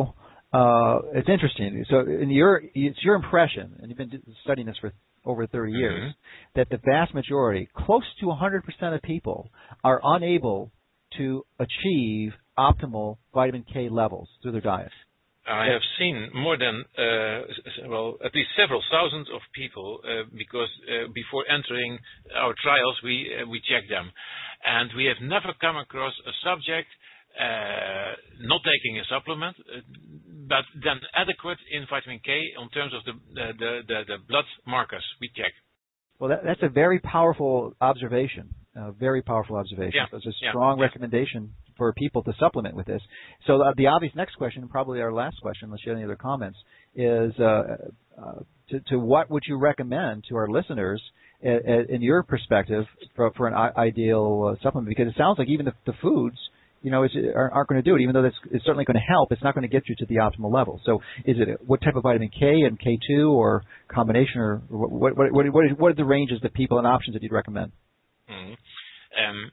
uh, it's interesting. So, in your it's your impression, and you've been studying this for over thirty
Mm-hmm.
years, that the vast majority, close to one hundred percent of people, are unable to achieve optimal vitamin K levels through their diet.
I have seen more than, uh, well, at least several thousands of people uh, because uh, before entering our trials, we uh, we check them. And we have never come across a subject uh, not taking a supplement, uh, but then adequate in vitamin K in terms of the, the, the, the, the blood markers we check.
Well, that, that's a very powerful observation, a very powerful observation.
Yeah.
So it's a
Yeah.
strong
Yeah.
recommendation for people to supplement with this. So uh, the obvious next question, and probably our last question, unless you have any other comments, is uh, uh, to, to what would you recommend to our listeners uh, in your perspective for, for an I- ideal uh, supplement? Because it sounds like even the, the foods, you know, is, aren't, aren't going to do it. Even though that's, it's certainly going to help, it's not going to get you to the optimal level. So is it what type of vitamin K and K two or combination, or what, what, what, what, is, what are the ranges that people and options that you'd recommend?
Mm-hmm. Um,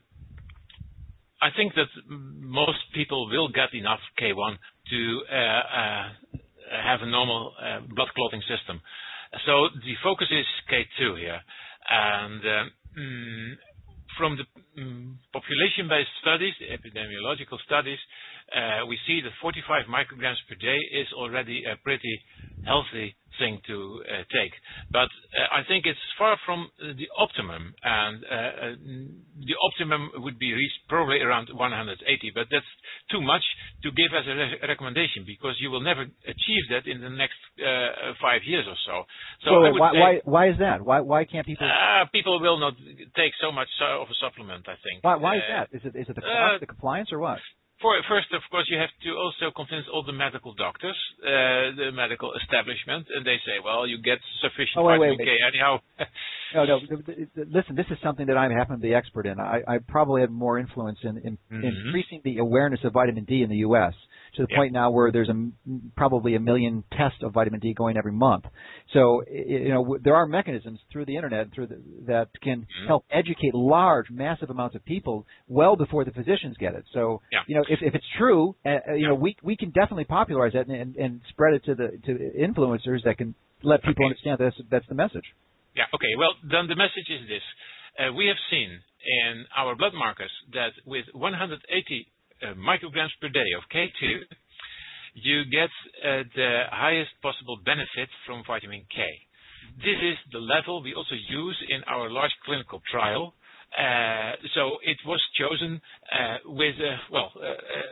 I think that most people will get enough K one to uh, uh, have a normal uh, blood clotting system. So the focus is K two here. And um, mm, from the mm, population-based studies, the epidemiological studies, uh, we see that forty-five micrograms per day is already a pretty healthy thing to uh, take. But uh, I think it's far from uh, the optimum, and uh, uh, the optimum would be reached probably around one hundred eighty, but that's too much to give as a re- recommendation, because you will never achieve that in the next uh, five years or so. So
well,
I would
why,
say,
why, why is that? Why, why can't people?
uh, people will not take so much uh, of a supplement, I think.
Why, why is
Uh,
that? Is it, is it the,
uh,
cost, the compliance or what?
For, first, of course, you have to also convince all the medical doctors, uh, the medical establishment, and they say, well, you get sufficient
Oh, wait,
vitamin
wait,
K
wait.
anyhow.
No, no. th- th- th- Listen, this is something that I happen to be expert in. I, I probably have more influence in, in
Mhm.
increasing the awareness of vitamin D in the U S to the
Yeah.
point now where there's a m probably a million tests of vitamin D going every month. So, i- you know, w- there are mechanisms through the internet and through the, that can
Mhm.
help educate large, massive amounts of people well before the physicians get it. So,
Yeah.
you know, if, if it's true, uh, uh, you
Yeah.
know, we we can definitely popularize that and, and, and spread it to the to influencers that can let people
Okay.
understand that's that's the message.
Yeah, okay. Well, then the message is this. Uh, we have seen in our blood markers that with one hundred eighty uh, micrograms per day of K two, you get uh, the highest possible benefit from vitamin K. This is the level we also use in our large clinical trial. Uh, so it was chosen uh, with, uh, well, uh,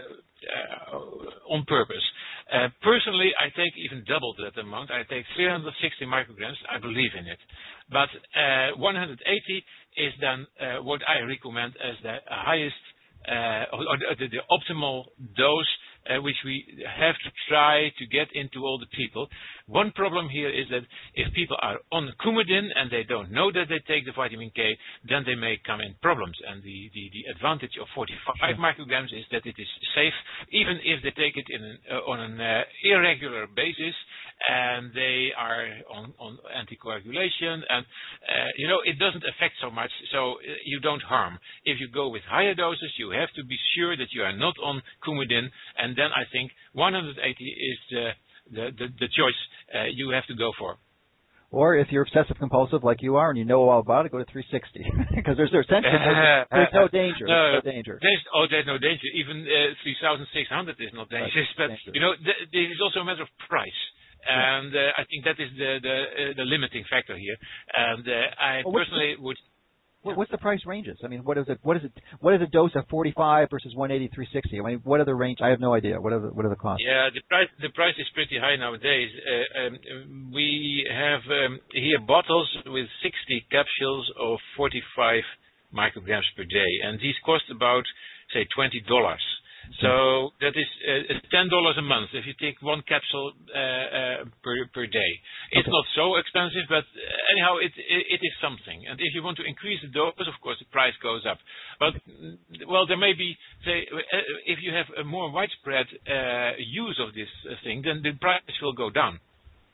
uh, on purpose. Uh, personally, I take even double that amount. I take three hundred sixty micrograms. I believe in it. But uh, one hundred eighty is then uh, what I recommend as the highest uh, or, or the, the optimal dose uh, which we have to try to get into all the people. One problem here is that if people are on Coumadin and they don't know that they take the vitamin K, then they may come in problems. And the, the, the advantage of forty-five
Sure.
micrograms is that it is safe, even if they take it in an, uh, on an uh, irregular basis and they are on, on anticoagulation. And, uh, you know, it doesn't affect so much, so uh, you don't harm. If you go with higher doses, you have to be sure that you are not on Coumadin, and then I think one hundred eighty is the the, the, the choice uh, you have to go for.
Or if you're obsessive compulsive like you are and you know all about it, go to three sixty because there's there's, there's, there's no danger.
No,
there's no danger.
There's, oh, there's no danger. Even uh, three thousand six hundred is not dangerous.
Right.
But
Dangerous.
you know, th- this is also a matter of price. And uh, I think that is the the, uh, the limiting factor here. And uh, I
Well, what's
personally would.
What, what's the price ranges? I mean, what is it? What is it? What is a dose of forty-five versus one eighty, three sixty? I mean, what are the range? I have no idea. What are the what are the costs?
Yeah, the price the price is pretty high nowadays. Uh, um, we have um, here bottles with sixty capsules of forty-five micrograms per day, and these cost about say twenty dollars. So that is uh, ten dollars a month if you take one capsule uh, uh, per per day. It's
Okay.
not so expensive, but uh, anyhow, it, it it is something. And if you want to increase the dose, of course, the price goes up. But mm, well, there may be say uh, if you have a more widespread uh, use of this uh, thing, then the price will go down.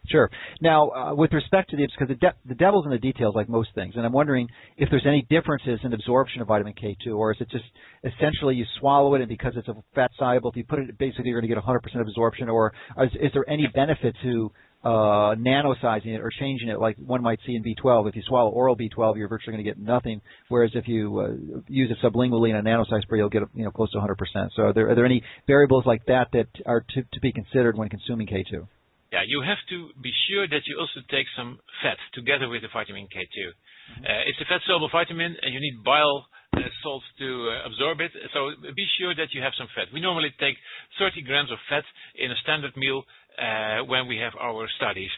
Sure. Now, uh, with respect to the, because the, de- the devil's in the details like most things, and I'm wondering if there's any differences in absorption of vitamin K two, or is it just essentially you swallow it and because it's a fat soluble, if you put it, basically you're going to get one hundred percent absorption, or is, is there any benefit to uh, nanosizing it or changing it like one might see in B twelve? If you swallow oral B twelve, you're virtually going to get nothing, whereas if you uh, use it sublingually in a nanosized spray, you'll get you know close to one hundred percent. So are there, are there any variables like that that are to, to be considered when consuming K two?
Yeah, you have to be sure that you also take some fat together with the vitamin K two. Mm-hmm. Uh, it's a fat-soluble vitamin, and you need bile uh, salts to uh, absorb it. So be sure that you have some fat. We normally take thirty grams of fat in a standard meal uh, when we have our studies,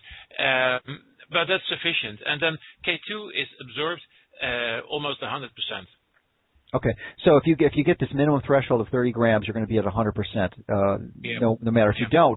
um, but that's sufficient. And then K two is absorbed uh, almost one hundred percent.
Okay, so if you get, if you get this minimum threshold of thirty grams, you're going to be at one hundred percent. Uh, yeah. No, no matter if yeah. you don't.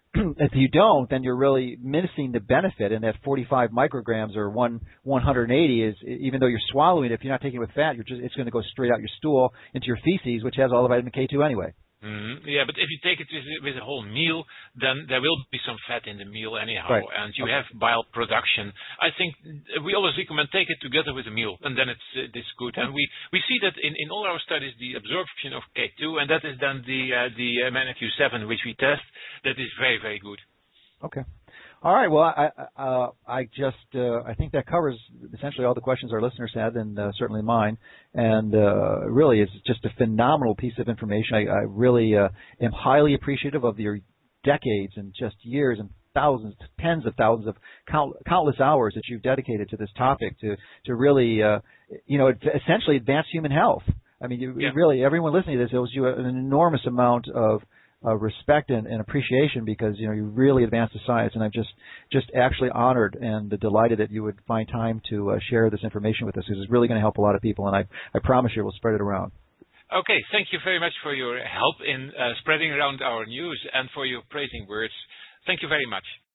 If you don't, then you're really missing the benefit, and that forty-five micrograms or one one hundred eighty is, even though you're swallowing it, if you're not taking it with fat, you're just, it's going to go straight out your stool into your feces, which has all the vitamin K two anyway.
Mm-hmm. Yeah, but if you take it with, with a whole meal, then there will be some fat in the meal anyhow,
right.
and you
okay.
have bile production. I think we always recommend take it together with a meal, and then it's uh, it's good. Okay. And we, we see that in, in all our studies, the absorption of K two, and that is then the uh, the M N Q seven which we test, that is very very good.
Okay. All right. Well, I uh, I just uh, I think that covers essentially all the questions our listeners had, and uh, certainly mine. And uh, really, it's just a phenomenal piece of information. I, I really uh, am highly appreciative of your decades and just years and thousands, tens of thousands of count, countless hours that you've dedicated to this topic to to really uh, you know essentially advance human health. I mean, you,
yeah.
really, everyone listening to this owes you an enormous amount of Uh, respect and, and appreciation, because you know you really advanced the science, and I'm just just actually honored and delighted that you would find time to uh, share this information with us, because it's really going to help a lot of people, and I I promise you we'll spread it around.
Okay, thank you very much for your help in uh, spreading around our news and for your praising words. Thank you very much.